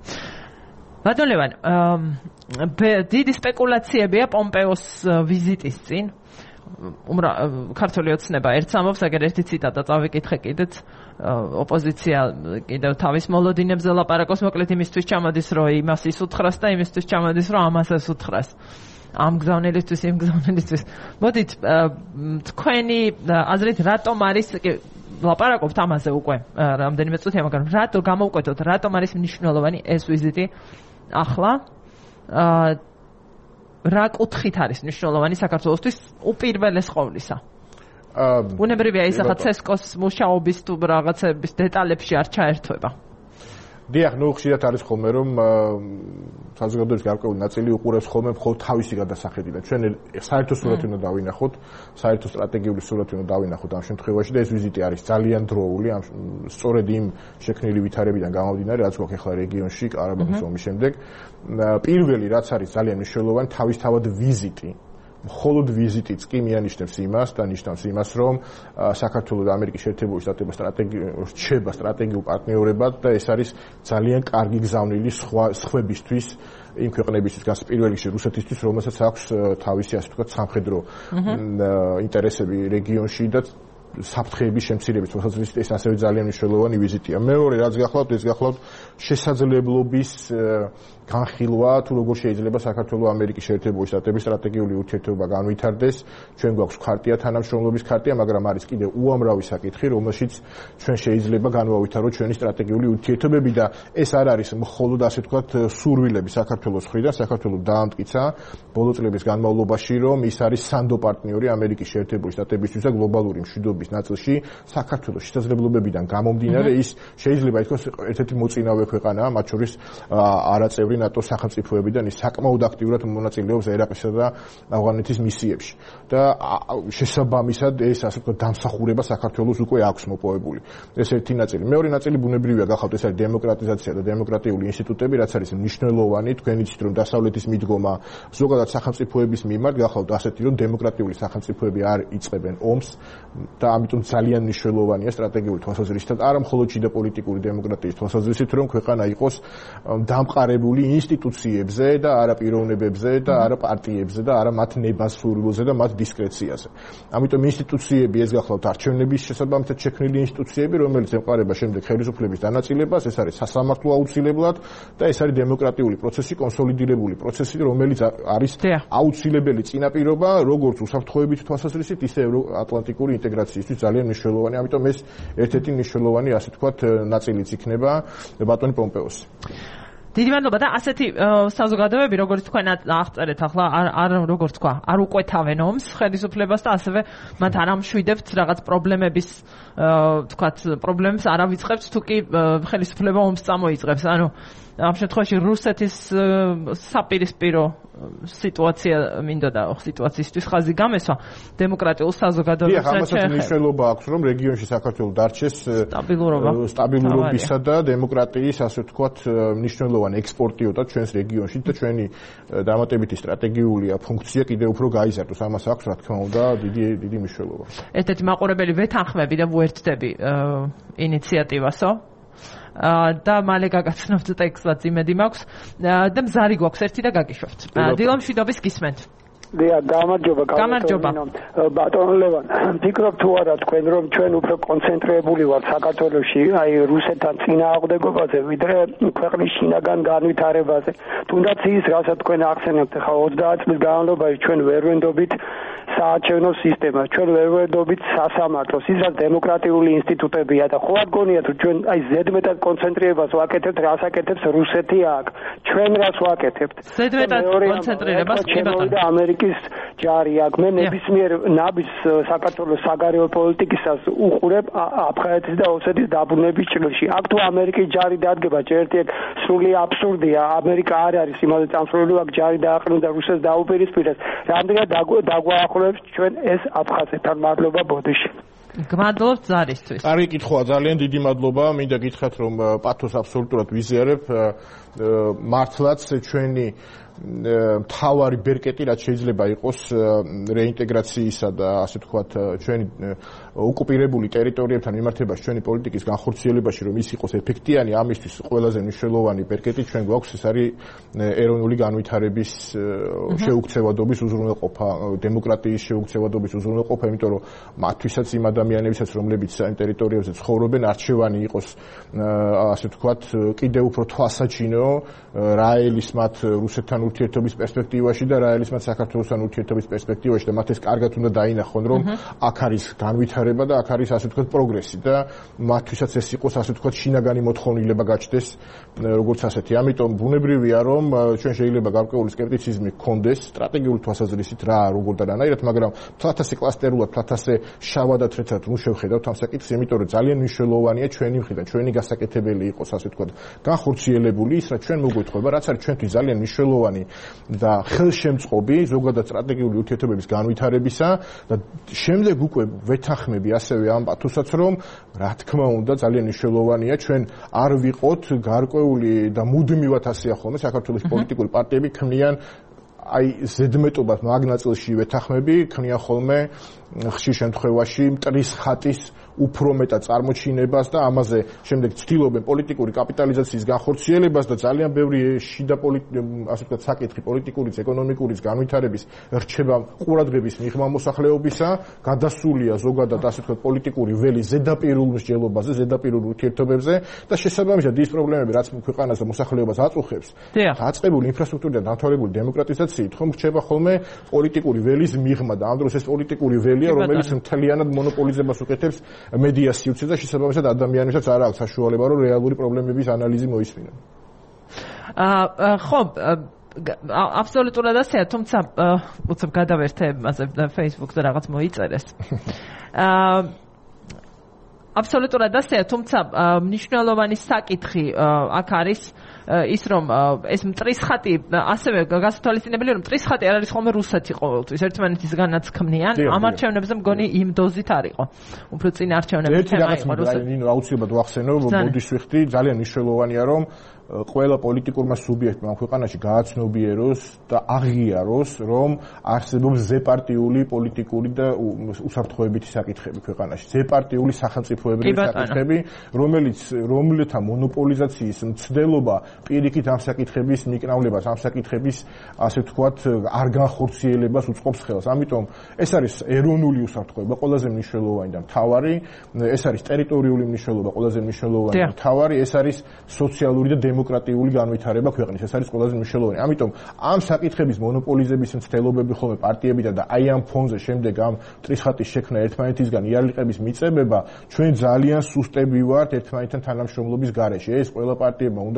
ბატონ ლევან, დიდი სპეკულაციებია პომპეოს ვიზიტის წინ. ქართული ოცნება ერთს ამბობს, აგერ ერთი ციტატა წავიკითხე კიდეც, ოპოზიცია კიდევ თავის მოლოდინებზე ლაპარაკობს, მოკლედ იმისთვის ჩამოდის, რომ იმას ისუთხრას და იმისთვის ჩამოდის, რომ ამას ესუთხრას. ამ გზავნილისთვის, იმ გზავნილისთვის. მოდით, თქვენი აზრით რატომ არის ლაპარაკობთ ამაზე უკვე რამდენიმე წუთია, მაგრამ რატო გამოვკვეთოთ, რატომ არის მნიშვნელოვანი ეს ვიზიტი ახლა? რა კუთხით არის მნიშვნელოვანი საქართველოსთვის უპირველეს ყოვლისა? ბუნებრივია ისახა ცესკოს მუშაობის თუ რაღაცების დეტალებში არ ჩაერთვება. დიახ, ხშირად არის ხოლმე რომ საზოგადოების გარკვეული ნაწილი უყურებს ხოლმე მხოლოდ თავისი გადასახედიდან. ჩვენ საერთო სურათი უნდა დავინახოთ, საერთო სტრატეგიული სურათი უნდა დავინახოთ ამ შემთხვევაში და ეს ვიზიტი არის ძალიან დროული, სწორედ იმ შექმნილი ვითარებიდან გამომდინარე, რაც გვაქვს ახლა რეგიონში ყარაბაღის ომის შემდეგ. პირველი რაც არის ძალიან მნიშვნელოვანი, თავისთავად ვიზიტი. მხოლოდ ვიზიტიც კი მიანიშნებს იმას და ნიშნავს იმას, რომ საქართველოს და ამერიკის შეერთებული შტატების რჩება სტრატეგიულ პარტნიორებად და ეს არის ძალიან კარგი გზავნილი სხვებისთვის, იმ ქვეყნებისთვის, გას პირველ რიგში რუსეთისთვის, რომელსაც აქვს თავისი ასე ვთქვათ სამხედრო ინტერესები რეგიონში და საფრთხეების შემცირების თვალსაზრისით ეს ასევე ძალიან მნიშვნელოვანი ვიზიტია. მეორე რაც გახლავთ, ეს გახლავთ შესაძლებლობის განხილვა, თუ როგორ შეიძლება საქართველოს ამერიკის შეერთებული შტატების სტრატეგიული ურთიერთობა განვითარდეს. ჩვენ გვაქვს ქარტია, თანამშრომლობის ქარტია, მაგრამ არის კიდევ უამრავი საკითხი, რომელშიც ჩვენ შეიძლება განვავითაროთ ჩვენი სტრატეგიული ურთიერთობები და ეს არ არის მხოლოდ ასე ვთქვათ სურვილები საქართველოს მხრიდან, საქართველოს დაამტკიცა ბოლო წლების განმავლობაში, რომ ის არის სანდო პარტნიორი ამერიკის შეერთებული შტატებისთვის და გლობალური მშვიდობის ნაწილში საქართველოს შესაძლებლობებიდან გამომდინარე ის შეიძლება ითქვას ერთ-ერთი მოწინავე ქვეყანაა, მათ შორის არაწევრი ნატოს სახელმწიფოებიდან ის საკმაოდ აქტიურად მონაწილეობს ერაყისა და ავღანეთის მისიებში და შესაბამისად ეს ასე ვთქვათ დამსახურება საქართველოს უკვე აქვს მოპოვებული. ეს ერთი ნაწილი. მეორე ნაწილი ბუნებრივია გახავთ, ეს არის დემოკრატიზაცია და დემოკრატიული ინსტიტუტები, რაც არის მნიშვნელოვანი, თქვენ იცით რომ დასავლეთის მიდგომა ზოგადად სახელმწიფოების მიმართ გახავთ ასეთი რომ დემოკრატიული სახელმწიფოები არ იწყებენ ომს და ამიტომ ძალიან მნიშვნელოვანია სტრატეგიული თვალსაზრისით, არა მხოლოდ შიდა პოლიტიკური დემოკრატიის თვალსაზრისით, რომ ქვეყანა იყოს დამყარებული ინსტიტუციებზე და არა პიროვნებებზე და არა პარტიებზე და არა მათ ნებასურვილზე და მათ დისკრეციაზე. ამიტომ ინსტიტუციები ეს გახლავთ არჩევნების შესაბამისად შექმნილი ინსტიტუციები, რომელიც ემყარება შემდეგ ხელისუფლების დანაწილებას, ეს არის სასამართლო აუცილებლად და ეს არის დემოკრატიული პროცესი, კონსოლიდირებული პროცესი, რომელიც არის აუცილებელი წინაპირობა როგორც უსაფრთხოების თვალსაზრისით, ისე ევროატლანტიკური ინტეგრაციისთვის ძალიან მნიშვნელოვანი. ამიტომ ეს ერთ-ერთი მნიშვნელოვანი, ასე ვთქვათ, ნაწილიც იქნება ბატონი პომპეოს. დიდი მადლობა და ასეთი საზოგადოებები, როგორც თქვენ აღწერეთ ახლა, არ როგორც თქვა, არ უკვეთავენ ომს ხელისუფლებას და ასევე მათ არ ამშვიდებთ რაღაც პრობლემების, ვთქვათ, პრობლემებს არ ავიწყებთ, თუ კი ხელისუფლება ომს წამოიწყებს. ანუ ამ შემთხვევაში რუსეთის საპირისპირო სიტუაცია მინდოდა სიტუაციისთვის ხაზი გამესვა დემოკრატიულ საზოგადოებაში. დიახ, ამასაც მნიშვნელობა აქვს, რომ რეგიონში საქართველოს დარჩეს სტაბილურობისა და დემოკრატიის, ასე ვთქვათ, მნიშვნელოვანი ექსპორტიოტა ჩვენს რეგიონში და ჩვენი დამატებითი სტრატეგიულია ფუნქცია კიდევ უფრო გაიზარდოს. ამას აქვს, რა თქმა უნდა, დიდი მნიშვნელობა. ერთ-ერთი მაყურებელი ვეთანხმები და ვუერთდები ინიციატივასო. და მალე გაგაცნობთ ტექსტსაც იმედი მაქვს და მზარი გვაქვს ერთი და გაგიშვებთ. დილამ შვიდობის გისმენთ. დიახ, გამარჯობა. ბატონ ლევან, ფიქრობ თუ არა თქვენ რომ ჩვენ უფრო კონცენტრირებული ვართ საქართველოში, აი რუსეთთან წინააღმდეგობაზე, ვიდრე ქვეყნის შინაგან განვითარებაზე. თუნდაც ის, რასაც თქვენ ახსენებთ, ხა 30 წლის განმავლობაში ჩვენ ვერ ვენდობით საარჩევნო სისტემას, ჩვენ ვერ ვენდობით სასამართლოს, ის რაც დემოკრატიული ინსტიტუტებია და ხო არ გონია თუ ჩვენ აი ზედმეტად კონცენტრირებას ვაკეთებთ, რას აკეთებს რუსეთი აქ, ჩვენ რას ვაკეთებთ. ზედმეტად კონცენტრირებას კი ბატონო. ჯარი აქ მე ნებისმიერ ნაბის საქართველოს საგარეო პოლიტიკისას უყურებ აფხაზეთის და ოსეთის დაბრუნების ჭრილში. აქ თუ ამერიკის ჯარი დადგება, ერთი სრული აბსურდია. ამერიკა არ არის იმაზე წამსვლელი, აქ ჯარი დააყენოს და რუსეთს დაუპირისპირდეს. რამდენად დაგვაახლოვებს ჩვენ ეს აფხაზეთთან. მადლობა ბოდიში. გმადლობთ ზარისთვის. კარგი კითხვაა, ძალიან დიდი მადლობა. მინდა გითხრათ რომ პათოს აბსოლუტურად ვიზიარებ. მართლაც ჩვენი მთავარი ბერკეტი რაც შეიძლება იყოს რეინტეგრაციისა და ასე ვთქვათ ჩვენი ოკუპირებული ტერიტორიებთან მიმართებაში ჩვენი პოლიტიკის განხორციელებაში რომ ის იყოს ეფექტიანი, ამისთვის ყველაზე მნიშვნელოვანი ბერკეტი ჩვენ გვაქვს, ეს არის ეროვნული განვითარების შეუქცევადობის უზრუნველყოფა, დემოკრატიის შეუქცევადობის უზრუნველყოფა, იმიტომ რომ მათთვისაც იმ ადამიანებისაც რომლებიც ამ ტერიტორიებზე ცხოვრობენ არჩევანი იყოს ასე ვთქვათ კიდევ უფრო თვალსაჩინო რა ელის მათ რუსეთთან ურთიერთობის პერსპექტივაში და რა ელის მათ საქართველოსთან ურთიერთობის პერსპექტივაში და მათ ეს კარგად უნდა დაინახონ რომ აქ არის განვითარება და აქ არის ასე ვთქვათ პროგრესი და მათთვისაც ეს იყოს ასე ვთქვათ შინაგანი მოთხოვნილება გაჩნდეს როგორც ასეთი. ამიტომ ბუნებრივია რომ ჩვენ შეიძლება გარკვეული სკეპტიციზმი გქონდეს სტრატეგიული თვალსაზრისით რა როგორ და რანაირად, მაგრამ თვალთასე კლასტერულად, თვალთასე შავად და თეთრად ნუ შევხედავთ ამ საკითხს, იმიტომ რომ ძალიან მნიშვნელოვანია ჩვენი მხრიდან, ჩვენი გასაკეთებელი იყოს ასე ვთქვათ განხორციელებული ის, რაც ჩვენ მოგვეთხოვება, რაც არის ჩვენთვის ძალიან მნიშვნელოვანი და ხელშემწყობი ზოგადად სტრატეგიული ურთიერთობების განვითარებისა და შემდეგ უკვე ვეთანხმები ასევე ამ პათოსაც რომ რა თქმა უნდა ძალიან მნიშვნელოვანია ჩვენ არ ვიყოთ გარკვეული და მუდმივად ასეა ხოლმე საქართველოს პოლიტიკური პარტიები ქმნიან აი ზედმეტობად მაგნაწილში ვეთანხმები ქმნიან ხოლმე ხშირ შემთხვევაში მტრის ხატის უფრო მეტად წარმოჩინებას და ამაზე შემდეგ ცდილობენ პოლიტიკური კაპიტალიზაციის განხორციელებას და ძალიან ბევრი შიდა ასე ვთქვათ საკითხი პოლიტიკურიც, ეკონომიკურიც განვითარების რჩება ყურადღების მიღმა მოსახლეობისა, გადასულია ზოგადად ასე ვთქვათ პოლიტიკური ველი ზედაპირულ მსჯელობაზე, ზედაპირულ ურთიერთობებზე და შესაბამისად ის პრობლემები, რაც ქვეყანას და მოსახლეობას აწუხებს, დაწყებული ინფრასტრუქტურიდან დამთავრებული დემოკრატიზაციით ხომ რჩება ხოლმე პოლიტიკური ველის მიღმა და ამ დროს ეს პოლიტიკური ველია, რომელიც მთლიანად მონოპოლიზებას უკეთებს მედიაციებს და შესაბამისად ადამიანებსაც არ აქვს საშუალება რომ რეალური პრობლემების ანალიზი მოისმინონ. ხო, აბსოლუტურად ასეა, თუმცა უცებ გადავერთე მასე Facebook-ზე რაღაც მოიწერეს. აბსოლუტურად ასეა, თუმცა მნიშვნელოვანი საკითხი აქ არის ის რომ ეს მტრის ხატი ასევე გასათვალისწინებელია რომ მტრის ხატი არ არის ხოლმე რუსეთი ყოველთვის ერთმანეთისგანაც ქმნიან ამ არჩევნებზე მგონი იმ დოზით არ იყო უფრო წინ არჩევნების თემა იყო რუსეთი. ნინო აუცილებლად ვახსენო ბოდიშ ვიხდი ძალიან მნიშვნელოვანია რომ ყველა პოლიტიკურმა სუბიექტმა ქვეყანაში გააცნობიეროს და აღიაროს რომ არსებობს ზეპარტიული პოლიტიკური და უსაფრთხოებითი საკითხები ქვეყანაში, ზეპარტიული სახელმწიფოებრივი საკითხები, რომელთა მონოპოლიზაციის მცდელობა პირიქით ამ საკითხების მიკნავლებას, ამ საკითხების ასე ვთქვათ არ განხორციელებას უწყობს ხელს. ამიტომ ეს არის ეროვნული უსაფრთხოება ყველაზე მნიშვნელოვანი და მთავარი, ეს არის ტერიტორიული მნიშვნელობა ყველაზე მნიშვნელოვანი და მთავარი, ეს არის სოციალური და დემოკრატიული განვითარება ქვეყნის, ეს არის ყველაზე მნიშვნელოვანი. ამიტომ ამ საკითხების მონოპოლიზების მცდელობები ხოლმე პარტიებიდან და აი ამ ფონზე შემდეგ ამ ტრიხატის შექმნა ერთმანეთისგან იარლიყების მიწებება ჩვენ ძალიან სუსტები ვართ ერთმანეთთან თანამშრომლობის გარეშე. ეს ყველა პარტიებმა უნდა გააცნო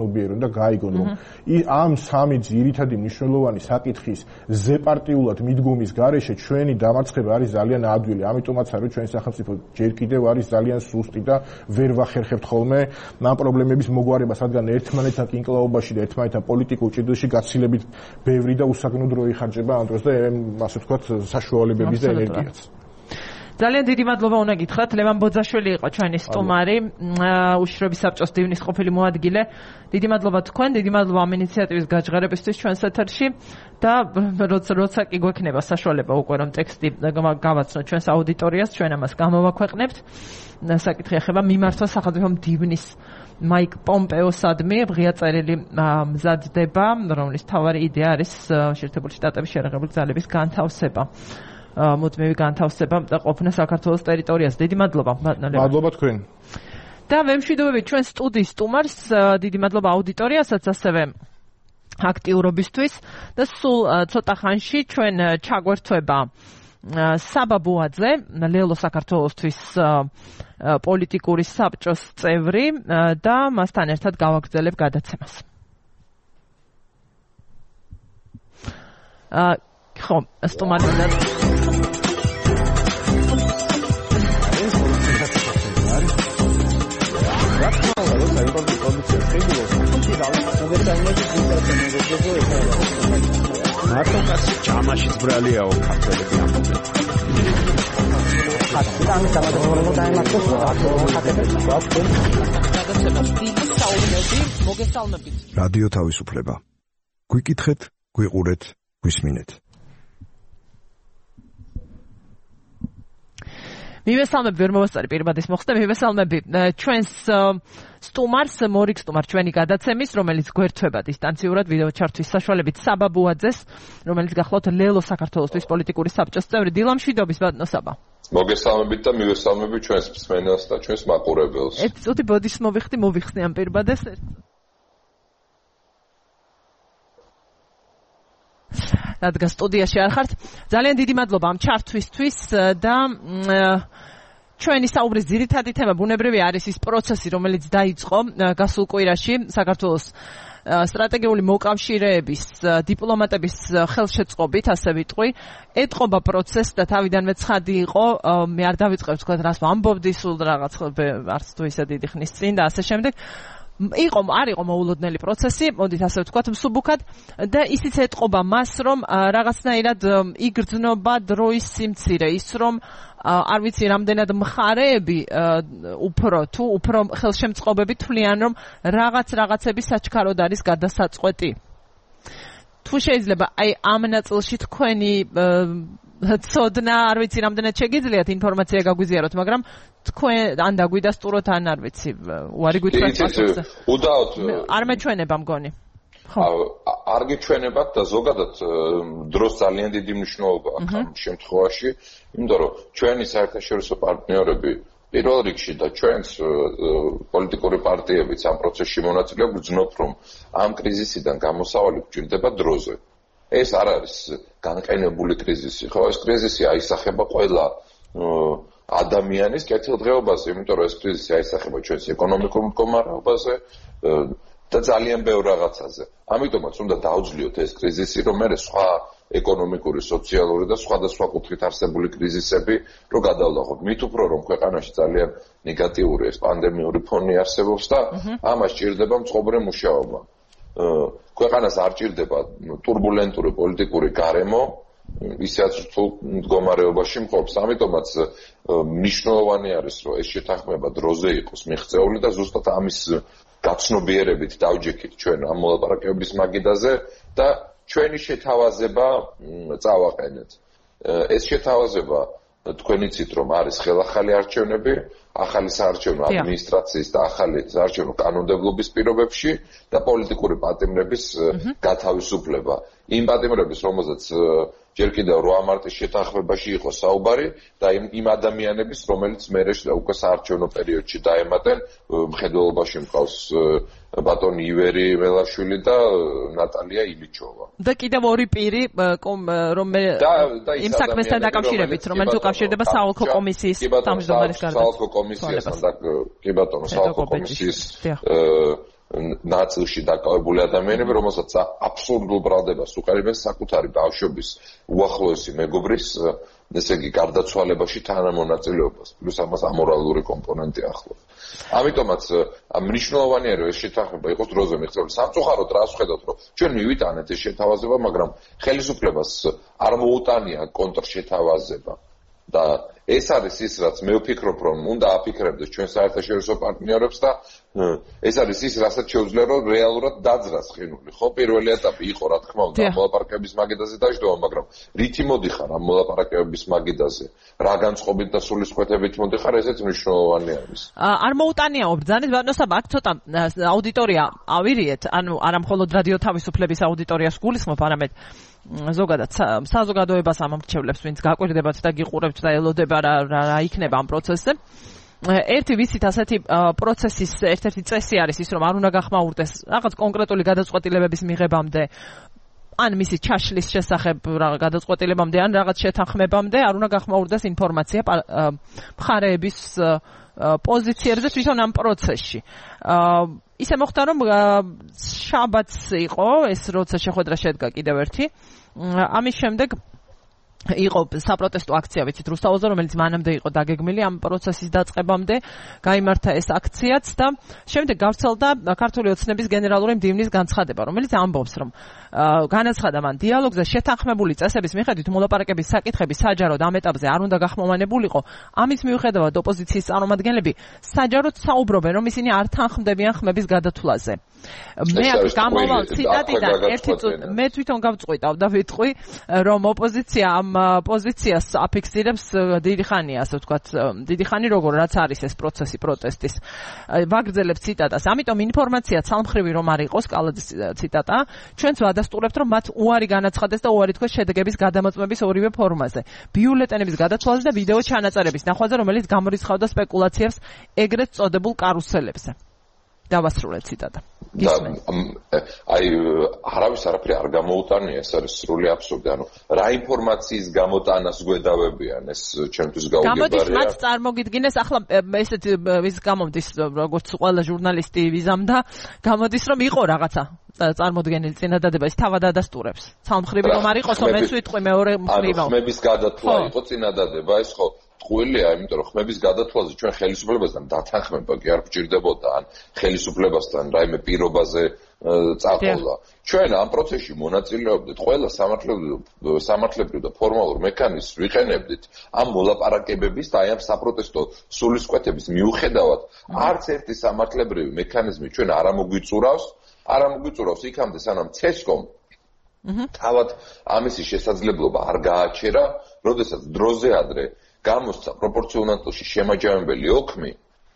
ცნობიერონ და გაიგონ, რომ ამ სამი ძირითადი მნიშვნელოვანი საკითხის ზეპარტიულად მიდგომის გარეშე ჩვენი დამარცხება არის ძალიან ადვილი. ამიტომაც არის ჩვენი სახელმწიფო ჯერ კიდევ არის ძალიან სუსტი და ვერ ვახერხებთ ხოლმე ამ პრობლემების მოგვარებას, რადგან ერთმანეთთან კინკლაობაში და ერთმანეთთან პოლიტიკურ ჭიდროში გაცილებით ბევრი და უსაგნო დრო იხარჯება ამ დროს და ასე ვთქვათ საშუალებების და ენერგიაც. ძალიან დიდი მადლობა უნდა გითხრათ. ლევან ბოძაშვილი იყო ჩვენი სტუმარი, უშიშროების საბჭოს დივნის ყოფილი მოადგილე. დიდი მადლობა თქვენ, დიდი მადლობა ამ ინიციატივის გაჟღერებისთვის ჩვენს ეთერში და როცა კი გვექნება საშუალება უკვე რომ ტექსტი გავაცნოთ ჩვენს აუდიტორიას, ჩვენ ამას გამოვაქვეყნებთ. საკითხი ეხება მიმართვა სახელმწიფო დივნის მაიკ პომპეოსადმი, ღია წერილი მზადდება, რომლის მთავარი იდეა არის შეერთებული შტატების შერეღებული ძალების განთავსება. მუდმივი განთავსება და ყოფნა საქართველოს ტერიტორიაზე. დიდი მადლობა. მადლობა თქვენ. და ვემშვიდობებით ჩვენ სტუდიის სტუმარს, დიდი მადლობა აუდიტორიასაც ასევე აქტიურობისთვის და სულ ცოტა ხანში ჩვენ ჩაგვერთვება საბა ბუაძე, ლელო საქართველოსთვის პოლიტიკური საბჭოს წევრი და მასთან ერთად გავაგრძელებ გადაცემას. ხო, სტუმარი მარტოკასი ჩამაშიც ბრალიაო ქართველები ამბობენ. რადიო თავისუფლება. გვიკითხეთ, გვიყურეთ, გვისმინეთ. მივესალმებ ვერ მოვასწარი პირბადის მოხდა, მივესალმები ჩვენს სტუმარს, მორიგ სტუმარ ჩვენი გადაცემის, რომელიც გვერთვება დისტანციურად ვიდეო ჩართვის საშუალებით საბა ბუაძეს, რომელიც გახლავთ ლელო საქართველოსთვის პოლიტიკური საბჭოს წევრი. დილამშვიდობის ბატონო საბა. მოგესალმებით და მივესალმები ჩვენს მსმენელს და ჩვენს მაყურებელს. ერთ წუთი ბოდის მოვიხსნი ამ პირბადეს. რადგან სტუდიაში არ ხართ. ძალიან დიდი მადლობა ამ ჩართვისთვის და ჩვენი საუბრის ძირითადი თემა ბუნებრივი არის ის პროცესი, რომელიც დაიწყო გასულ კვირაში საქართველოს სტრატეგიული მოკავშირეების დიპლომატების ხელშეწყობით, ასე ვიტყვი, ეტყობა პროცესს და თავიდანვე ცხადი იყო, მე არ დავიწყებ თქვა რას ვამბობდი სულ რაღაც არც თუ ისე დიდი ხნის წინ და ასე შემდეგ. არისო მოულოდნელი პროცესი, მოდით ასე ვთქვათ, მსუბუქად და ისიც ეტყობა მას, რომ რაღაცნაირად იგრძნობა დროის სიმცირე, ის რომ არ ვიცი რამდენად მხარეები უფრო ხელშემწყობები თვლიან, რომ რაღაცები საჩქაროდ არის გადასაწყვეტი. თუ შეიძლება ამ ნაწილში თქვენი ცოდნა, არ ვიცი რამდენად შეგიძლიათ ინფორმაცია გაგვიზიაროთ, მაგრამ თქვენ ან დაგვიდასტუროთ, ან არ ვიცი, უარი გითხრათ პასუხზე. უდაოდ არ მეჩვენება მგონი. არ გიჩვენებათ და ზოგადად დროს ძალიან დიდი მნიშვნელობა აქვს ამ შემთხვევაში, იმიტომ რომ ჩვენი საერთაშორისო პარტნიორები პირველ რიგში და ჩვენს პოლიტიკური პარტიებიც ამ პროცესში მონაწილე გვძნობ, რომ ამ კრიზისიდან გამოსავალი გვჭირდება დროზე. ეს არ არის განყენებული კრიზისი, ხო? ეს კრიზისი აისახება ყველა ადამიანის კეთილდღეობაზე, იმიტომ რომ ეს კრიზისი აისახება ჩვენს ეკონომიკურ მდგომარეობაზე და ძალიან ბევრ რაღაცაზე. ამიტომაც უნდა დაუძლიოთ ეს კრიზისი, რომ მე სხვა ეკონომიკური, სოციალური და სხვადასხვა კუთხით არსებული კრიზისები რო გადავლახოთ. მით უფრო რომ ქვეყანაში ძალიან ნეგატიური ეს პანდემიური ფონი არსებობს და ამას ჭირდება მწყობრე მუშაობა. ქვეყანას არ ჭირდება турბულენტური პოლიტიკური გარემო, ისაც რთულ მდგომარეობაში მყოფს. ამიტომაც მნიშვნელოვანი არის, რომ ეს შეთანხმება დროზე იყოს მიღწეული და ზუსტად ამის გაცნობიერებით დავჯექით ჩვენ ამ მოლაპარაკებების მაგიდაზე და ჩვენი შეთავაზება წავაყენეთ. ეს შეთავაზება თქვენ იცით, რომ არის ხელახალი არჩევნები, ახალი საარჩევნო ადმინისტრაციის და ახალი საარჩევნო კანონმდებლობის პირობებში და პოლიტიკური პატიმრების გათავისუფლება. იმ პატიმრების, რომელზეც ჯერ კიდევ 8 მარტის შეთანხმებაში იყო საუბარი და იმ ადამიანების, რომელიც მერე უკვე საარჩევნო პერიოდში დაემატნენ, მხედველობაში მყავს ბატონი ივერი მელაშვილი და ნატალია ილიჩოვა. და კიდევ ორი პირი, იმ საქმესთან დაკავშირებით, რომელიც უკავშირდება საოლქო კომისიის თავმჯდომარის გარდა. საოლქო კომისიასთან და კი ბატონო, საოლქო კომისიის ნაწილში დაკავებული ადამიანები, რომელსაც აბსურდულ ბრალდებას უყურებენ საკუთარი ბავშვობის უახლოესი მეგობრის, ესე იგი, გარდაცვალებაში თანამონაწილეობას, პლუს ამას ამორალური კომპონენტი ახლავს. ამიტომაც მნიშვნელოვანია რომ ეს შეთანხმება იყოს დროზე მიღწეული. სამწუხაროდ რას ხედავთ, რომ ჩვენ მივიტანეთ ეს შეთავაზება, მაგრამ ხელისუფლებას არ მოუტანია კონტრშეთავაზება. და ეს არის ის, რაც მე ვფიქრობ, რომ უნდა აფიქრებდეს ჩვენ საერთაშორისო პარტნიორებს და ეს არის ის, რასაც შეუძლია რომ რეალურად დაძრას ყინული. ხო, პირველი ეტაპი იყო, რა თქმა უნდა, მოლაპარაკებების მაგიდაზე დაждობა, მაგრამ რითი მოდიხარ ამ მოლაპარაკებების მაგიდაზე? რა განწყობით და სულისკვეთებით მოდიხარ, ესეც მნიშვნელოვანი არის. არ მოუტანია ბრძანის ბატონოსაბ, აქ ცოტა აუდიტორია ავირიეთ, ანუ არა მხოლოდ რადიო თავისუფლების აუდიტორიას გულისხმობ, არამედ ზოგადად საზოგადოებას ამომრჩევლებს, ვინც გაკვირდებათ და გიყურებთ და ელოდება რა იქნება ამ პროცესზე. ერთი ვიცით ასეთი პროცესის ერთ-ერთი წესი არის ის, რომ არ უნდა გახმაურდეს რაღაც კონკრეტული გადაწყვეტილებების მიღებამდე, ან მისი ჩაშლის შესახებ გადაწყვეტილებამდე, ან რაღაც შეთანხმებამდე, არ უნდა გახმაურდეს ინფორმაცია მხარეების პოზიციებზე თვითონ ამ პროცესში. ისე მოხდა, რომ შაბათს იყო ეს, როცა შეხვედრა შედგა კიდევ ერთი. ამის შემდეგ იყო საპროტესტო აქცია, ვიცით, რუსთაველზე, რომელიც მანამდე იყო დაგეგმილი ამ პროცესის დაწყებამდე, გაიმართა ეს აქციაც და შემდეგ გავრცელდა ქართული ოცნების გენერალური მდივნის განცხადება, რომელიც ამბობს, რომ განაცხადა მან დიალოგზე შეთანხმებული წესების მიხედვით მოლაპარაკების საკითხები საჯაროდ ამ ეტაპზე არ უნდა გახმოვანებულიყო. ამის მიუხედავად ოპოზიციის წარმომადგენლები საჯაროდ საუბრობენ, რომ ისინი არ თანხმდებიან ხმების გადათვლაზე. მე აქ გამავალ ციტატიდან ერთი მე თვითონ გავწყვიტავ და ვიტყვი, რომ ოპოზიცია ამ პოზიციას აფიქსირებს დიდი ხანია, ასე ვთქვათ, დიდი ხანი როგორ რაც არის ეს პროცესი პროტესტის. ვაგრძელებ ციტატას. ამიტომ ინფორმაცია ცალმხრივი რომ არ იყოს, კალაძის ციტატა, ჩვენც ვადასტურებთ, რომ მათ უარი განაცხადეს და უარი თქვეს შედეგების გადამოწმების ორივე ფორმაზე. ბიულეტენების გადათვალაზე და ვიდეო ჩანაწერების ნახვაზე, რომელიც გამორიცხავდა სპეკულაციებს ეგრეთ წოდებულ კარუსელებზე. დავასრულეთ ციტატა. აი არავის არაფერი არ გამოუტანია, ეს არის სრული აბსურდი. ანუ რა ინფორმაციის გამოტანას გვედავებიან, ეს ჩემთვის გაუგებარია. გამოდის მათ წარმოგიდგინეს, ახლა ესეთ ის გამოდის, როგორც ყველა ჟურნალისტი ვიზამდა, გამოდის რომ იყო რაღაცა წარმოდგენილი წინადადება, ის თავად ადასტურებს. ცალმხრივი რომ არ იყოსო, მეც ვიტყვი მეორე მხრივ. ხმების გადათვლა იყო წინადადება, ეს ხო ტყუილია, იმიტომ რომ ხმების გადათვლაზე ჩვენ ხელისუფლებასთან დათანხმება კი არ გვჭირდებოდა, ან ხელისუფლებასთან რაიმე პირობაზე წაყოლა. ჩვენ ამ პროცესში მონაწილეობდით, ყველა სამართლებრივ და ფორმალურ მექანიზმს ვიყენებდით ამ მოლაპარაკებების და აი ამ საპროტესტო სულისკვეთების მიუხედავად, არც ერთი სამართლებრივი მექანიზმი ჩვენ არ ამოგვიწურავს იქამდე, სანამ CESCOM თავად ამისი შესაძლებლობა არ გააჩერა, როდესაც დროზე ადრე გამოსცა პროპორციონალში შემაჯამებელი ოქმი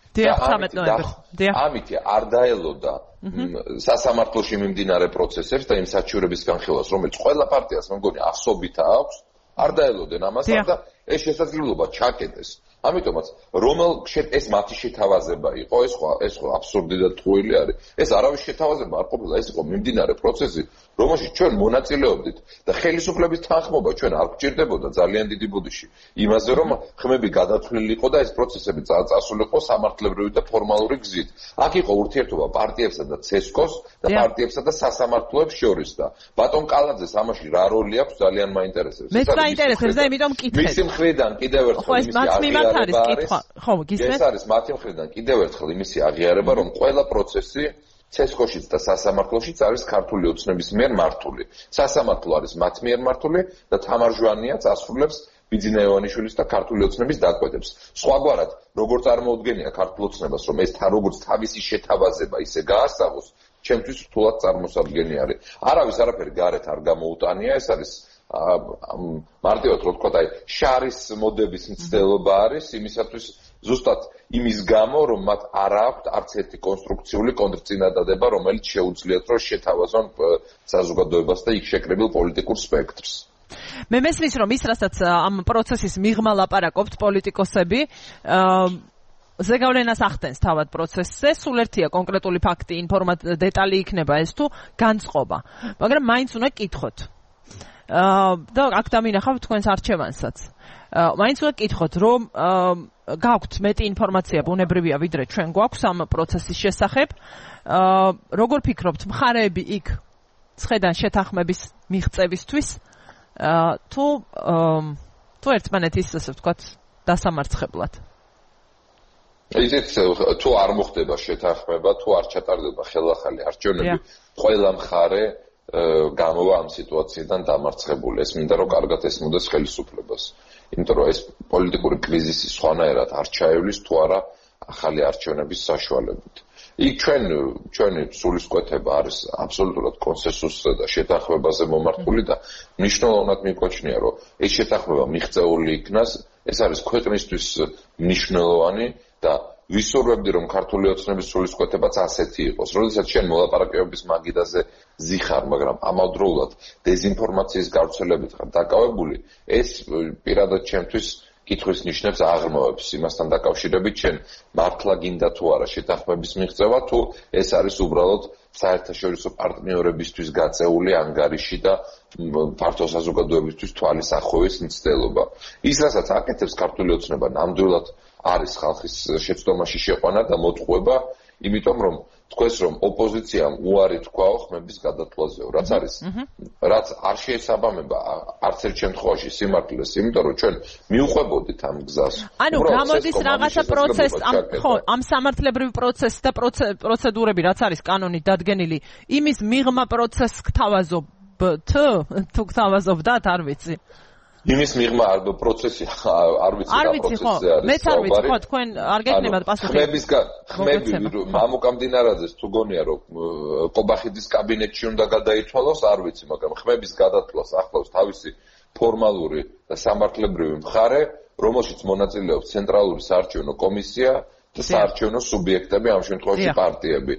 ამით არ დაელოდა სასამართლოში მიმდინარე პროცესებს და იმ საჩივრების განხილვას, რომელიც ყველა პარტიას მე მგონი ასობით აქვს, არ დაელოდნენ ამას და ეს შესაძლებლობა ჩაკეტეს. ამიტომაც ეს მათი შეთავაზება იყო, ეს ხო აბსურდი და ტყუილი არის. ეს არავის შეთავაზება არ ყოფილა, ეს იყო მიმდინარე პროცესი, რომელშიც ჩვენ მონაწილეობდით და ხელისუფლების თანხმობა ჩვენ არ გვჭირდებოდა ძალიან დიდი ბუდიში. იმაზე რომ ხმები გადათვლილიყო და ეს პროცესები წასულიყო სამართლებრივი და ფორმალური გზით. აქ იყო ურთიერთობა პარტიებსა და CESCOS და პარტიებსა და სასამართლოებს შორის და ბატონ კალაძეს ამაში რა როლი აქვს ძალიან მაინტერესებს. მეც მაინტერესებს და იმიტომ მკითხეთ. მისი მხრიდან კიდევ ერთხელ იმისი აღიარება ხო, გისმენთ? ეს არის მათი მხრიდან კიდევ ერთხელ იმისი აღიარება, რომ ყველა პროცესი CESCOS-შიც და სასამართლოშიც არის ქართული ოცნების მიერ მართული. სასამართლო არის მათ მიერ მართული და თამარ ჟვანიაც ასრულებს ბიძინა ივანიშვილის და ქართული ოცნების დაკვეთებს. სხვაგვარად, როგორ წარმოუდგენია ქართულ ოცნებას, რომ ეს როგორც თავისი შეთავაზება ისე გაასაღოს, ჩემთვის რთულად წარმოსადგენი არის. არავის არაფერი გარეთ არ გამოუტანია, ეს არის მარტივად რო ვთქვა, აი შარის მოდების მცდელობა არის იმისათვის ზუსტად იმის გამო, რომ მათ არ აქვთ არც ერთი კონსტრუქციული კონტრწინადადება, რომელიც შეუძლიათ რომ შეთავაზონ საზოგადოებას და იქ შეკრებილ პოლიტიკურ სპექტრს. მე მესმის, რომ ის რასაც ამ პროცესის მიღმა ლაპარაკობთ პოლიტიკოსები, ზეგავლენას ახდენს თავად პროცესზე, სულ ერთია კონკრეტული ფაქტი, დეტალი იქნება ეს თუ განწყობა. მაგრამ მაინც უნდა კითხოთ. და აქ დამინახავ თქვენს არჩევანსაც. მაინც უნდა კითხოთ, რომ გაქვთ მეტი ინფორმაცია ბუნებრივია ვიდრე ჩვენ გვაქვს ამ პროცესის შესახებ. Როგორ ფიქრობთ, მხარეები იქ ცხედან შეთანხმების მიღწევისთვის თუ ერთმანეთის ასე ვთქვათ დასამარცხებლად? იცით, თუ არ მოხდება შეთანხმება, თუ არ ჩატარდება ხელახალი არჩევნები, ყველა მხარე გამოვა ამ სიტუაციიდან დამარცხებული. ეს მინდა რომ კარგად ესმოდეს ხელისუფლებას. იმიტომ რომ ეს პოლიტიკური კრიზისი სხვანაირად არ ჩაევლის თუ არა ახალი არჩევნების საშუალებით. იქ ჩვენი სულისკვეთება არის აბსოლუტურად კონსენსუსზე და შეთანხმებაზე მომართული და მნიშვნელოვნად მიკოჩნია, რომ ეს შეთანხმება მიღწეული იქნას, ეს არის ქვეყნისთვის მნიშვნელოვანი და ვისურვებდი, რომ ქართული ოცნების სულისკვეთებაც ასეთი იყოს. როდესაც შენ მოლაპარაკებების მაგიდაზე ზიხარ, მაგრამ ამავდროულად დეзинფორმაციის გავრცელებით ხარ დაკავებული, ეს პირადად ჩემთვის კითხვის ნიშნებს აღრმავებს იმასთან დაკავშირებით, შენ მართლა გინდა თუ არა შეთანხმების მიღწევა, თუ ეს არის უბრალოდ საერთაშორისო პარტნიორებისთვის გაწეული ანგარიში და ფართო საზოგადოებისთვის თვალის ახვევის მცდელობა. ის, რასაც აკეთებს ქართული ოცნება, ნამდვილად არის ხალხის შეცდომაში შეყვანა და მოტყუება, იმიტომ რომ თქვენს რომ ოპოზიციამ უარი თქვაო ხმების გადათვლაზეო, რაც არ შეესაბამება არც ერთ შემთხვევაში სიმართლეს, იმიტომ რომ ჩვენ მიუყვებოდით ამ გზას. ანუ გამოდის რაღაცა პროცესი, ამ სამართლებრივი პროცესი და პროცედურები, რაც არის კანონით დადგენილი, იმის მიღმა პროცესს გთავაზობთ, თუ გთავაზობდათ, არ ვიცი. იმის მიღმა პროცესი არ ვიცი რა პროცესზე არის. მეც არ ვიცი, ხო, თქვენ არ გეკნებათ პასუხი. ხმები მამუკამდინარაძეს თუ გონია რომ ყობახიძის კაბინეტში უნდა გადაითვალოს, არ ვიცი, მაგრამ ხმების გადათვლას ახლავს თავისი ფორმალური და სამართლებრივი მხარე, რომელშიც მონაწილეობს ცენტრალური საარჩევნო კომისია და საარჩევნო სუბიექტები, ამ შემთხვევაში პარტიები.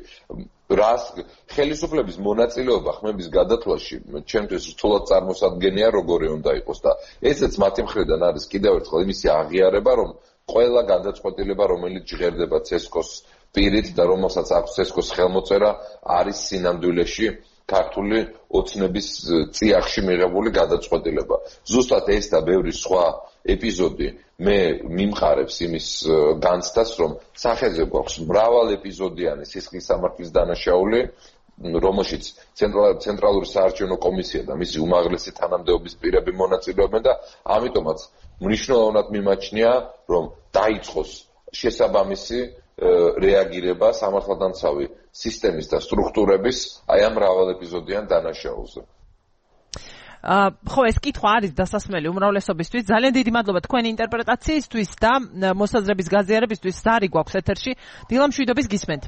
ხელისუფლების მონაწილეობა ხმების გადათვლაში ჩემთვის რთულად წარმოსადგენია როგორი უნდა იყოს და ესეც მათი მხრიდან არის კიდევ ერთხელ იმისი აღიარება, რომ ყველა გადაწყვეტილება, რომელიც ჟღერდება ცესკოს პირით და რომელსაც აქვს ცესკოს ხელმოწერა, არის სინამდვილეში ქართული ოცნების წიაღში მიღებული გადაწყვეტილება. ზუსტად ეს და ბევრი სხვა ეპიზოდი მე მიმყარებს იმის განცდას, რომ სახეზე გვაქვს მრავალ ეპიზოდიანი სისხლის სამართლის დანაშაული, რომელშიც ცენტრალური საარჩევნო კომისია და მისი უმაღლესი თანამდებობის პირები მონაწილეობენ და ამიტომაც მნიშვნელოვნად მიმაჩნია, რომ დაიწყოს შესაბამისი რეაგირება სამართალდამცავი სისტემის და სტრუქტურების აი ამ მრავალ ეპიზოდიან დანაშაულზე. ხო, ეს კითხვა არის დასასმელი უმრავლესობისთვის. ძალიან დიდი მადლობა თქვენი ინტერპრეტაციისთვის და მოსაზრების გაზიარებისთვის. ზარი გვაქვს ეთერში. დილა მშვიდობის გისმენთ.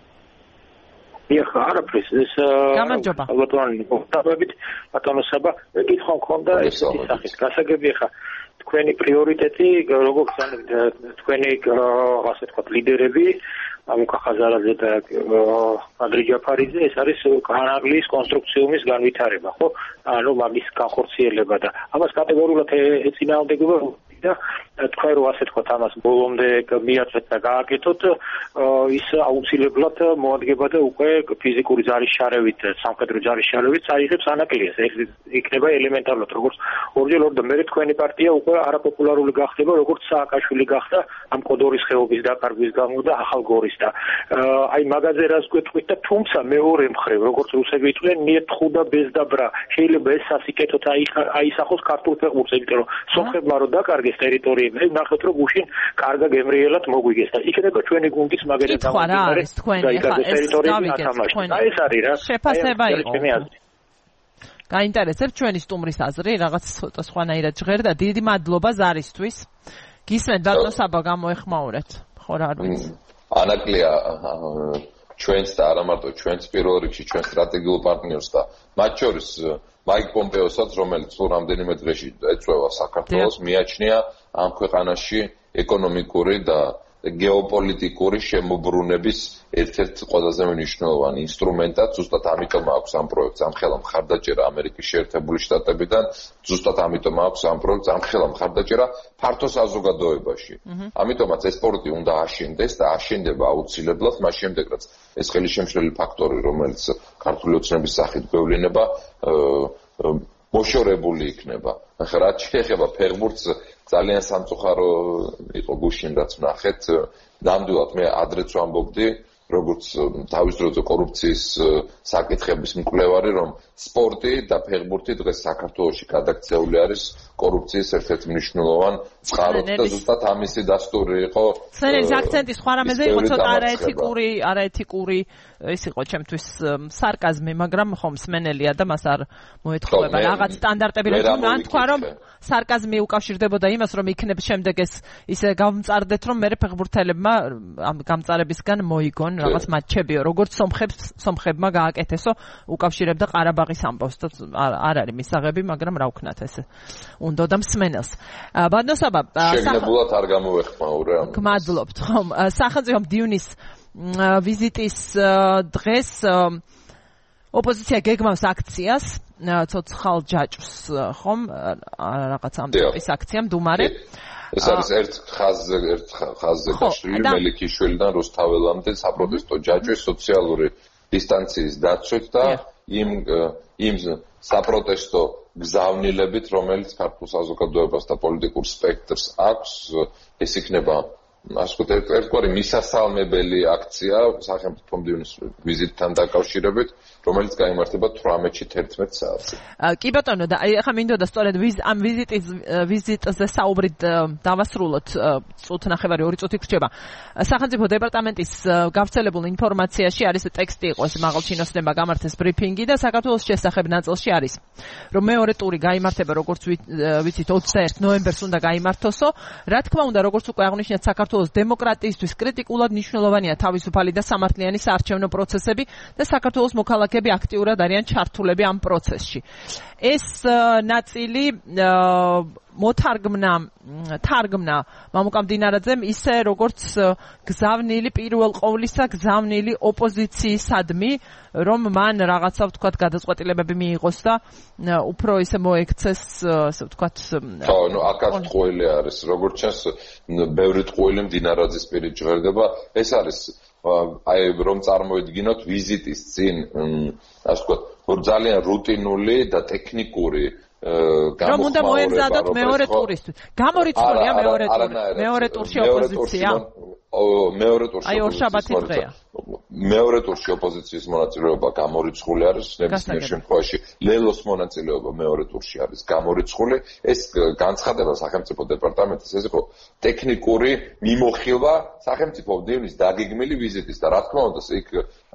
ეხლა არაფრის ეს გამარჯობა. ბატონო საბა, კითხვა მქონდა ესეთი სახის გასაგები ეხლა თქვენი პრიორიტეტი, როგორც თქვენი ასე ვთქვათ ლიდერები, ამუკა ხაზარაძე და ადრე ჯაფარიძე, ეს არის კანაღლის კონსტრუქციუმის განვითარება, ხო? ანუ მაგის განხორციელება და ამას კატეგორიულად ეწინააღმდეგება და თქვენ რო ასე ვთქვათ ამას ბოლომდე მიაწვეთ და გააკეთოთ, ის აუცილებლად მოადგება და უკვე ფიზიკური ჯარის შარევით, სამხედრო ჯარის შარევით წაიღებს ანაკლიას. ეს იქნება ელემენტარულად, როგორც ორჯერ და მე თქვენი პარტია უკვე არაპოპულარული გახდება, როგორც სააკაშვილი გახდა ამ კოდორის ხეობის დაკარგვის გამო და ახალგორის და აი მაგაზე რას გვეტყვით და თუმცა მეორე მხრივ, როგორც რუსები იტყვიან, ნიეთხუდა ბეზდაბრა, შეიძლება ეს სასიკეთოდ აისახოს ქართულ ფეხბურთს, იმიტომ რომ სოხებმა რო დაკარგეს ტერიტორიები, ნახეთ რომ გუშინ კარგა გემრიელად მოგვიგეს და იქნება ჩვენი გუნდის მაგერად დამოკიდებული და იქაც ტერიტორიები ათამაშს. აი ეს არის რა. შეფასება იყო. გაინტერესებს ჩვენი სტუმრის აზრი, რაღაც ცოტა სხვანაირად ჟღერდა. დიდი მადლობა ზარისთვის. გისმენთ ბატონო საბა, გამოეხმაურეთ. ხო რა არ ვიცი. ანაკლია ჩვენს და არა მარტო ჩვენს პირველ რიგში ჩვენ სტრატეგიულ პარტნიორს და მათ შორის მაიკ პომპეოსაც, რომელიც რამდენიმე დღეში ეწევა საქართველოს, მიაჩნია ამ ქვეყანაში ეკონომიკური და გეოპოლიტიკური შემოbrunების ერთ-ერთ ყველაზე მნიშვნელოვანი ინსტრუმენტად, ზუსტად ამიტომ აქვს ამ პროექტს ამხელა მხარდაჭერა ამერიკის შეერთებული შტატებიდან, ზუსტად ამიტომ აქვს ამ პროექტს ამხელა მხარდაჭერა ფართო საზოგადოებაში. ამიტომაც ეს სპორტი უნდა აშენდეს და აშენდება აუცილებლად მას შემდეგ, რაც ეს ხელისშემშლელი ფაქტორი, რომელიც ქართული ოცნების სახით გვევლინება, მოშორებული იქნება. ახლა რაც შეეხება ფეხბურთს, ძალიან სამწუხარო იყო გუშინ რაც ვნახეთ. ნამდვილად მე ადრეც ვამბობდი, როგორც თავის დროზე კორუფციის საკითხების მკვლევარი, რომ სპორტი და ფეხბურთი დღეს საქართველოში გადაქცეული არის კორუფციის ერთ-ერთ მნიშვნელოვან წყაროდ და ზუსტად ამისი დასტური იყო. სენელის აქცენტი სხვა რამეზე იყო, ცოტა არაეთიკური ის იყო ჩემთვის სარკაზმი, მაგრამ ხომ სმენელია და მას არ მოეთხოვება რაღაც სტანდარტები, რომ თქვა რომ სარკაზმი უკავშირდებოდა იმას, რომ იქნებ შემდეგ ეს ისე გამწარდეთ, რომ მე ფეხბურთელებმა ამ გამწარებისგან მოიგონ რაღაც მატჩებიო, როგორც სომხებმა გააკეთესო, უკავშირებდა ყარაბაღის ამბავს და არ არის მისაღები, მაგრამ რა ვქნათ ეს უნდა და მსმენელს. ბატონსაბა, შეგნებულად არ გამოეხმაურე. გმადლობთ, ხომ, სახელმწიფო მდივნის ვიზიტის დღეს ოპოზიცია გეგმავს აქციას ცოცხალ ჯაჭვს, ხომ, რაღაც ამ ტიპის აქცია მდუმარე. ეს არის ერთ ხაზზე გაშლილი მელიქიშვილიდან რუსთაველამდე საპროტესტო ჯაჭვის სოციალური დისტანციის დაცვით და იმ საპროტესტო გზავნილებით, რომელიც ქართულ საზოგადოებას და პოლიტიკურ სპექტრს აქვს, ეს იქნება ერთგვარი მისასალმებელი აქცია სახელმწიფო მდივნის ვიზიტთან დაკავშირებით, რომელიც გაიმართება 18-11 საათზე. კი ბატონო, და ახლა მინდოდა სწორედ ამ ვიზიტზე საუბრით დავასრულოთ, წუთნახევარი 2 წუთი გრჩება. სახელმწიფო დეპარტამენტის გავრცელებულ ინფორმაციაში არის ტექსტი იყო, ეს მაღალჩინოსნებმა გამართეს ბრიფინგი და საქართველოს შესახებ ნაწილში არის, რომ მეორე ტური გაიმართება, როგორც ვიცით, 21 ნოემბერს უნდა გაიმართოსო. რა თქმა უნდა, როგორც უკვე აღნიშნეთ, საქართველოს დემოკრატიისთვის კრიტიკულად მნიშვნელოვანია თავისუფალი და სამართლიანი საარჩევნო პროცესები და საქართველოს მოქალაქეები აქტიურად არიან ჩართულები ამ პროცესში. ეს ნაწილი თარგმნა მამუკა მდინარაძემ ისე როგორც გზავნილი პირველ ყოვლისა გზავნილი ოპოზიციისადმი, რომ მან რაღაცა ვთქვათ გადაწყვეტილებები მიიღოს და უფრო ისე მოექცეს, ასე ვთქვათ. ხო, აქაც ტყუილი არის, როგორც ჩანს, ბევრი ტყუილი მდინარაძის პირით ჟღერდება. ეს არის აი რომ წარმოიდგინოთ ვიზიტის წინ, ასე ვთქვათ, ძალიან რუტინული და ტექნიკური რომ უნდა მოემზადოთ მეორე ტურისთვის. გამორიცხულია მეორე ტურში ოპოზიცია. მეორე ტურში აი ორშაბათი დღეა. მეორე ტურში ოპოზიციის მონაწილეობა გამორიცხული არის, ნებისმიერ შემთხვევაში ლელოს მონაწილეობა მეორე ტურში არის გამორიცხული. ეს განცხადება სახელმწიფო დეპარტამენტის ეს იყო ტექნიკური მიმოხილვა სახელმწიფო მდივნის დაგეგმილი ვიზიტის და რა თქმა უნდა იქ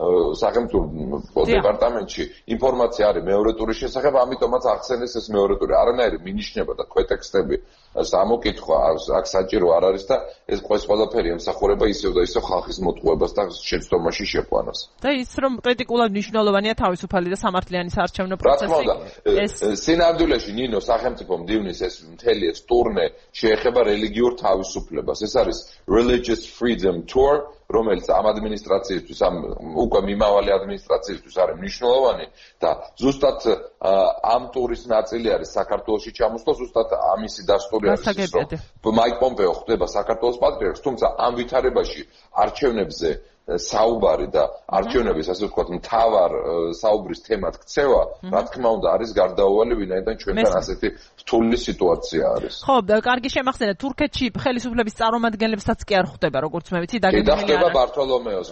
სახელმწიფო დეპარტამენტში ინფორმაცია არის მეორე ტურის შესახებ, ამიტომაც ახსენეს ეს მეორე ტური. არანაირი მინიშნება და ქვეტექსტები სამოკითხვა აქ საჭირო არ არის და ეს ყველაფერი ემსახურება ისევ და ისევ ხალხის მოტყუებას და შეცდომაში შეყვანას. და ის რომ კრიტიკულად მნიშვნელოვანია თავისუფალი და სამართლიანი საარჩევნო პროცესი. რა თქმა უნდა, სინამდვილეში ნინო სახელმწიფო მდივნის ეს მთელი ეს ტურნე შეეხება რელიგიურ თავისუფლებას. ეს არის Religious Freedom Tour, რომელიც ამ ადმინისტრაციისთვის, ამ უკვე მიმავალი ადმინისტრაციისთვის არის მნიშვნელოვანი და ზუსტად ამ ტურის ნაწილი არის საქართველოში ჩამოსვლა, ზუსტად ამისი დასტური არის, რომ მაიკ პომპეო ხდება საქართველოს პატრიარქს, თუმცა ამ ვითარებაში არჩევნებზე საუბარი და არჩევნების ასე ვთქვათ მთავარ საუბრის თემად ქცევა, რა თქმა უნდა არის გარდაუვალი, ვინაიდან ჩვენთან ასეთი რთული სიტუაცია არის. ხო, კარგი შემახსენეთ, თურქეთში ხელისუფლების წარმომადგენლებსაც კი არ ხვდება, როგორც მე ვიცი, დაგეგმილია. ხდება ბართოლომეოს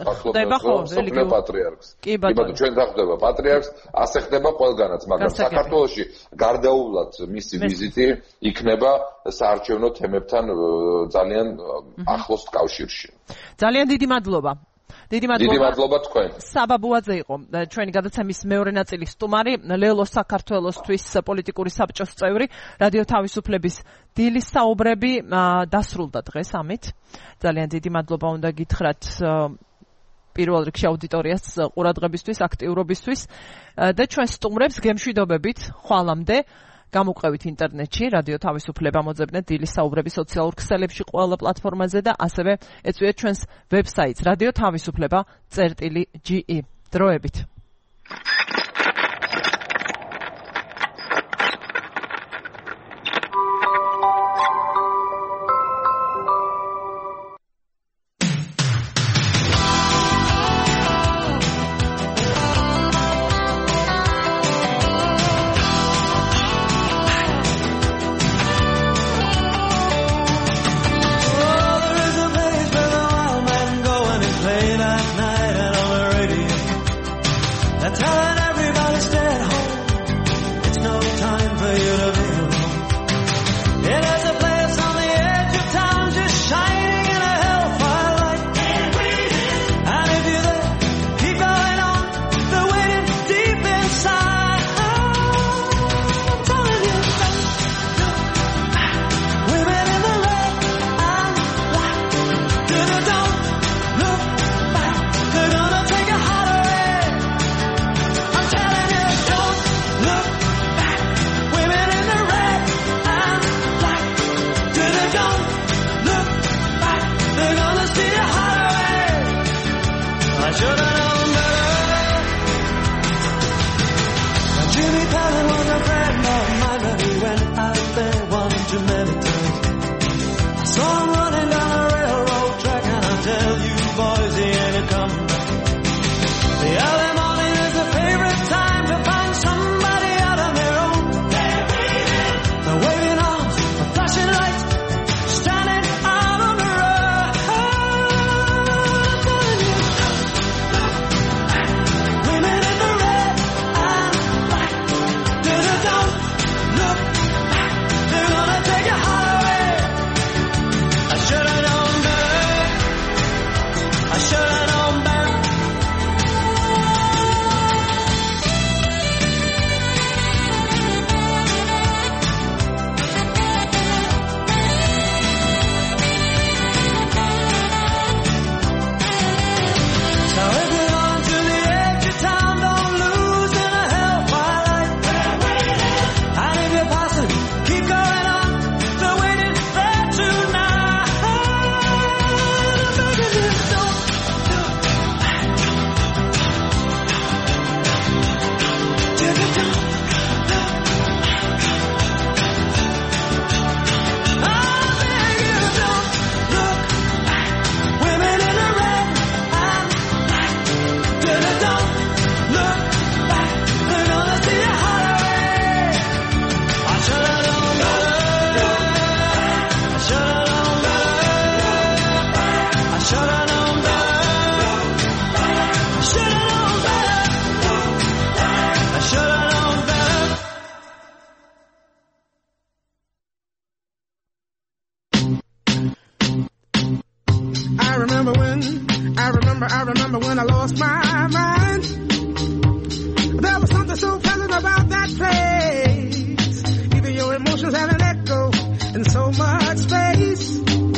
სოფლიო პატრიარქს. კი ბატონო, ჩვენთან ხდება პატრიარქს, ასე ხდება ყველგანაც, მაგრამ საქართველოში გარდაუვლად მისი ვიზიტი იქნება საარჩევნო თემებთან ძალიან ახლოს კავშირში. ძალიან დიდი მადლობა. დიდი მადლობა თქვენ. საბა ბუაძე იყო ჩვენი გადაცემის მეორე ნაწილის სტუმარი, ლელო საქართველოსთვის პოლიტიკური საბჭოს წევრი, რადიო თავისუფლების დილის საუბრები დასრულდა დღეს ამით. ძალიან დიდი მადლობა უნდა გითხრათ პირველ რიგში აუდიტორიას ყურადღებისთვის, აქტიურობისთვის და ჩვენ სტუმრებს გემშვიდობებით ხვალამდე. გამოყვებით ინტერნეტში, რადიო თავისუფლება მოძებნეთ დილის საუბრები სოციალურ ქსელებში ყველა პლატფორმაზე და ასევე ეწვიეთ ჩვენს ვებსაიტს რადიო თავისუფლება.ge. დროებით. should have known better. Jimmy Fallon was a friend of mine, but he went out there one too many times. I saw him running down a railroad track, and I tell you boys, he ain't coming back. The early morning is a favorite time to find somebody out on their own. They're waiting. They're waving arms, a flashing light, standing out on the road. I'm telling you, women in the red and black, don't look back. They're gonna take your heart away. I should have known better. I should have known better. So if you're on to the edge of town, don't lose in a hellfire light. And if you're passing, keep going on. They're waiting there tonight. I'm begging you, don't look back. Don't look back. I'm begging you, don't look back. Women in the red and black. Don't look back. They're gonna see your heart away. I should have known better. I should have known better. I should have known better. I should have known better. I should have known better. I remember when I lost my mind. There was something so pleasant about that place. Even your emotions have an echo in so much space.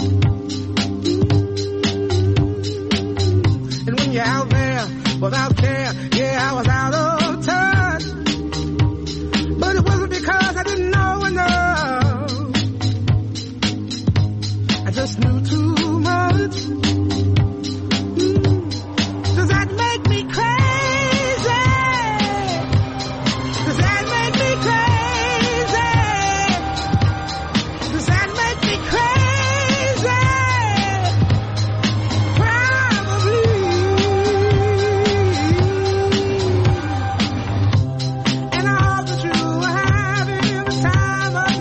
And when you're out there without care, yeah, I was out of touch. But it wasn't because I didn't know enough. I just knew too much. Does that make me crazy? Does that make me crazy? Does that make me crazy? Probably. And I hope that you are having the time of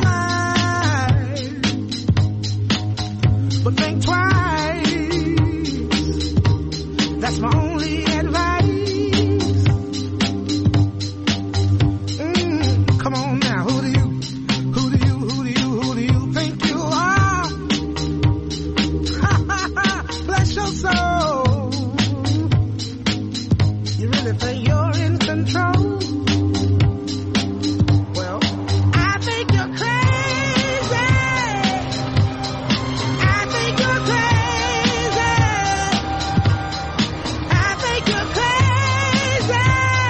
your life. But think twice. That's my only advice. Come on now, who do you think you are? Bless your soul. You really think you're in control? Well, I think you're crazy. I think you're crazy. I think you're crazy,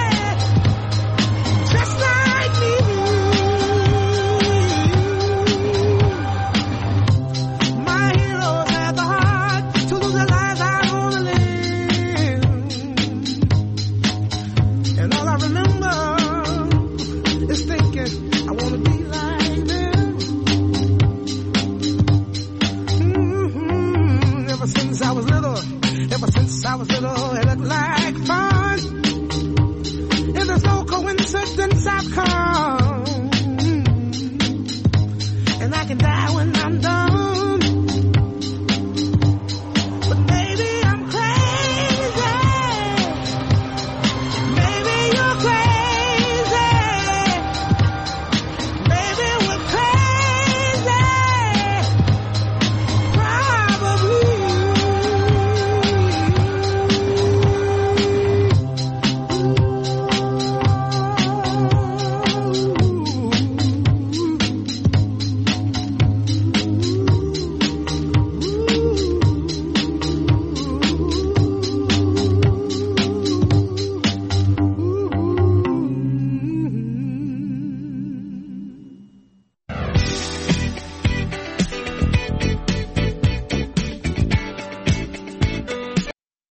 just like me. My heroes had the heart to lose their lives out on the limb. And all I remember is thinking, I want to be like them. Ever since I was little, it looked like fun. And there's no coincidence I've come. And I can die when I'm done.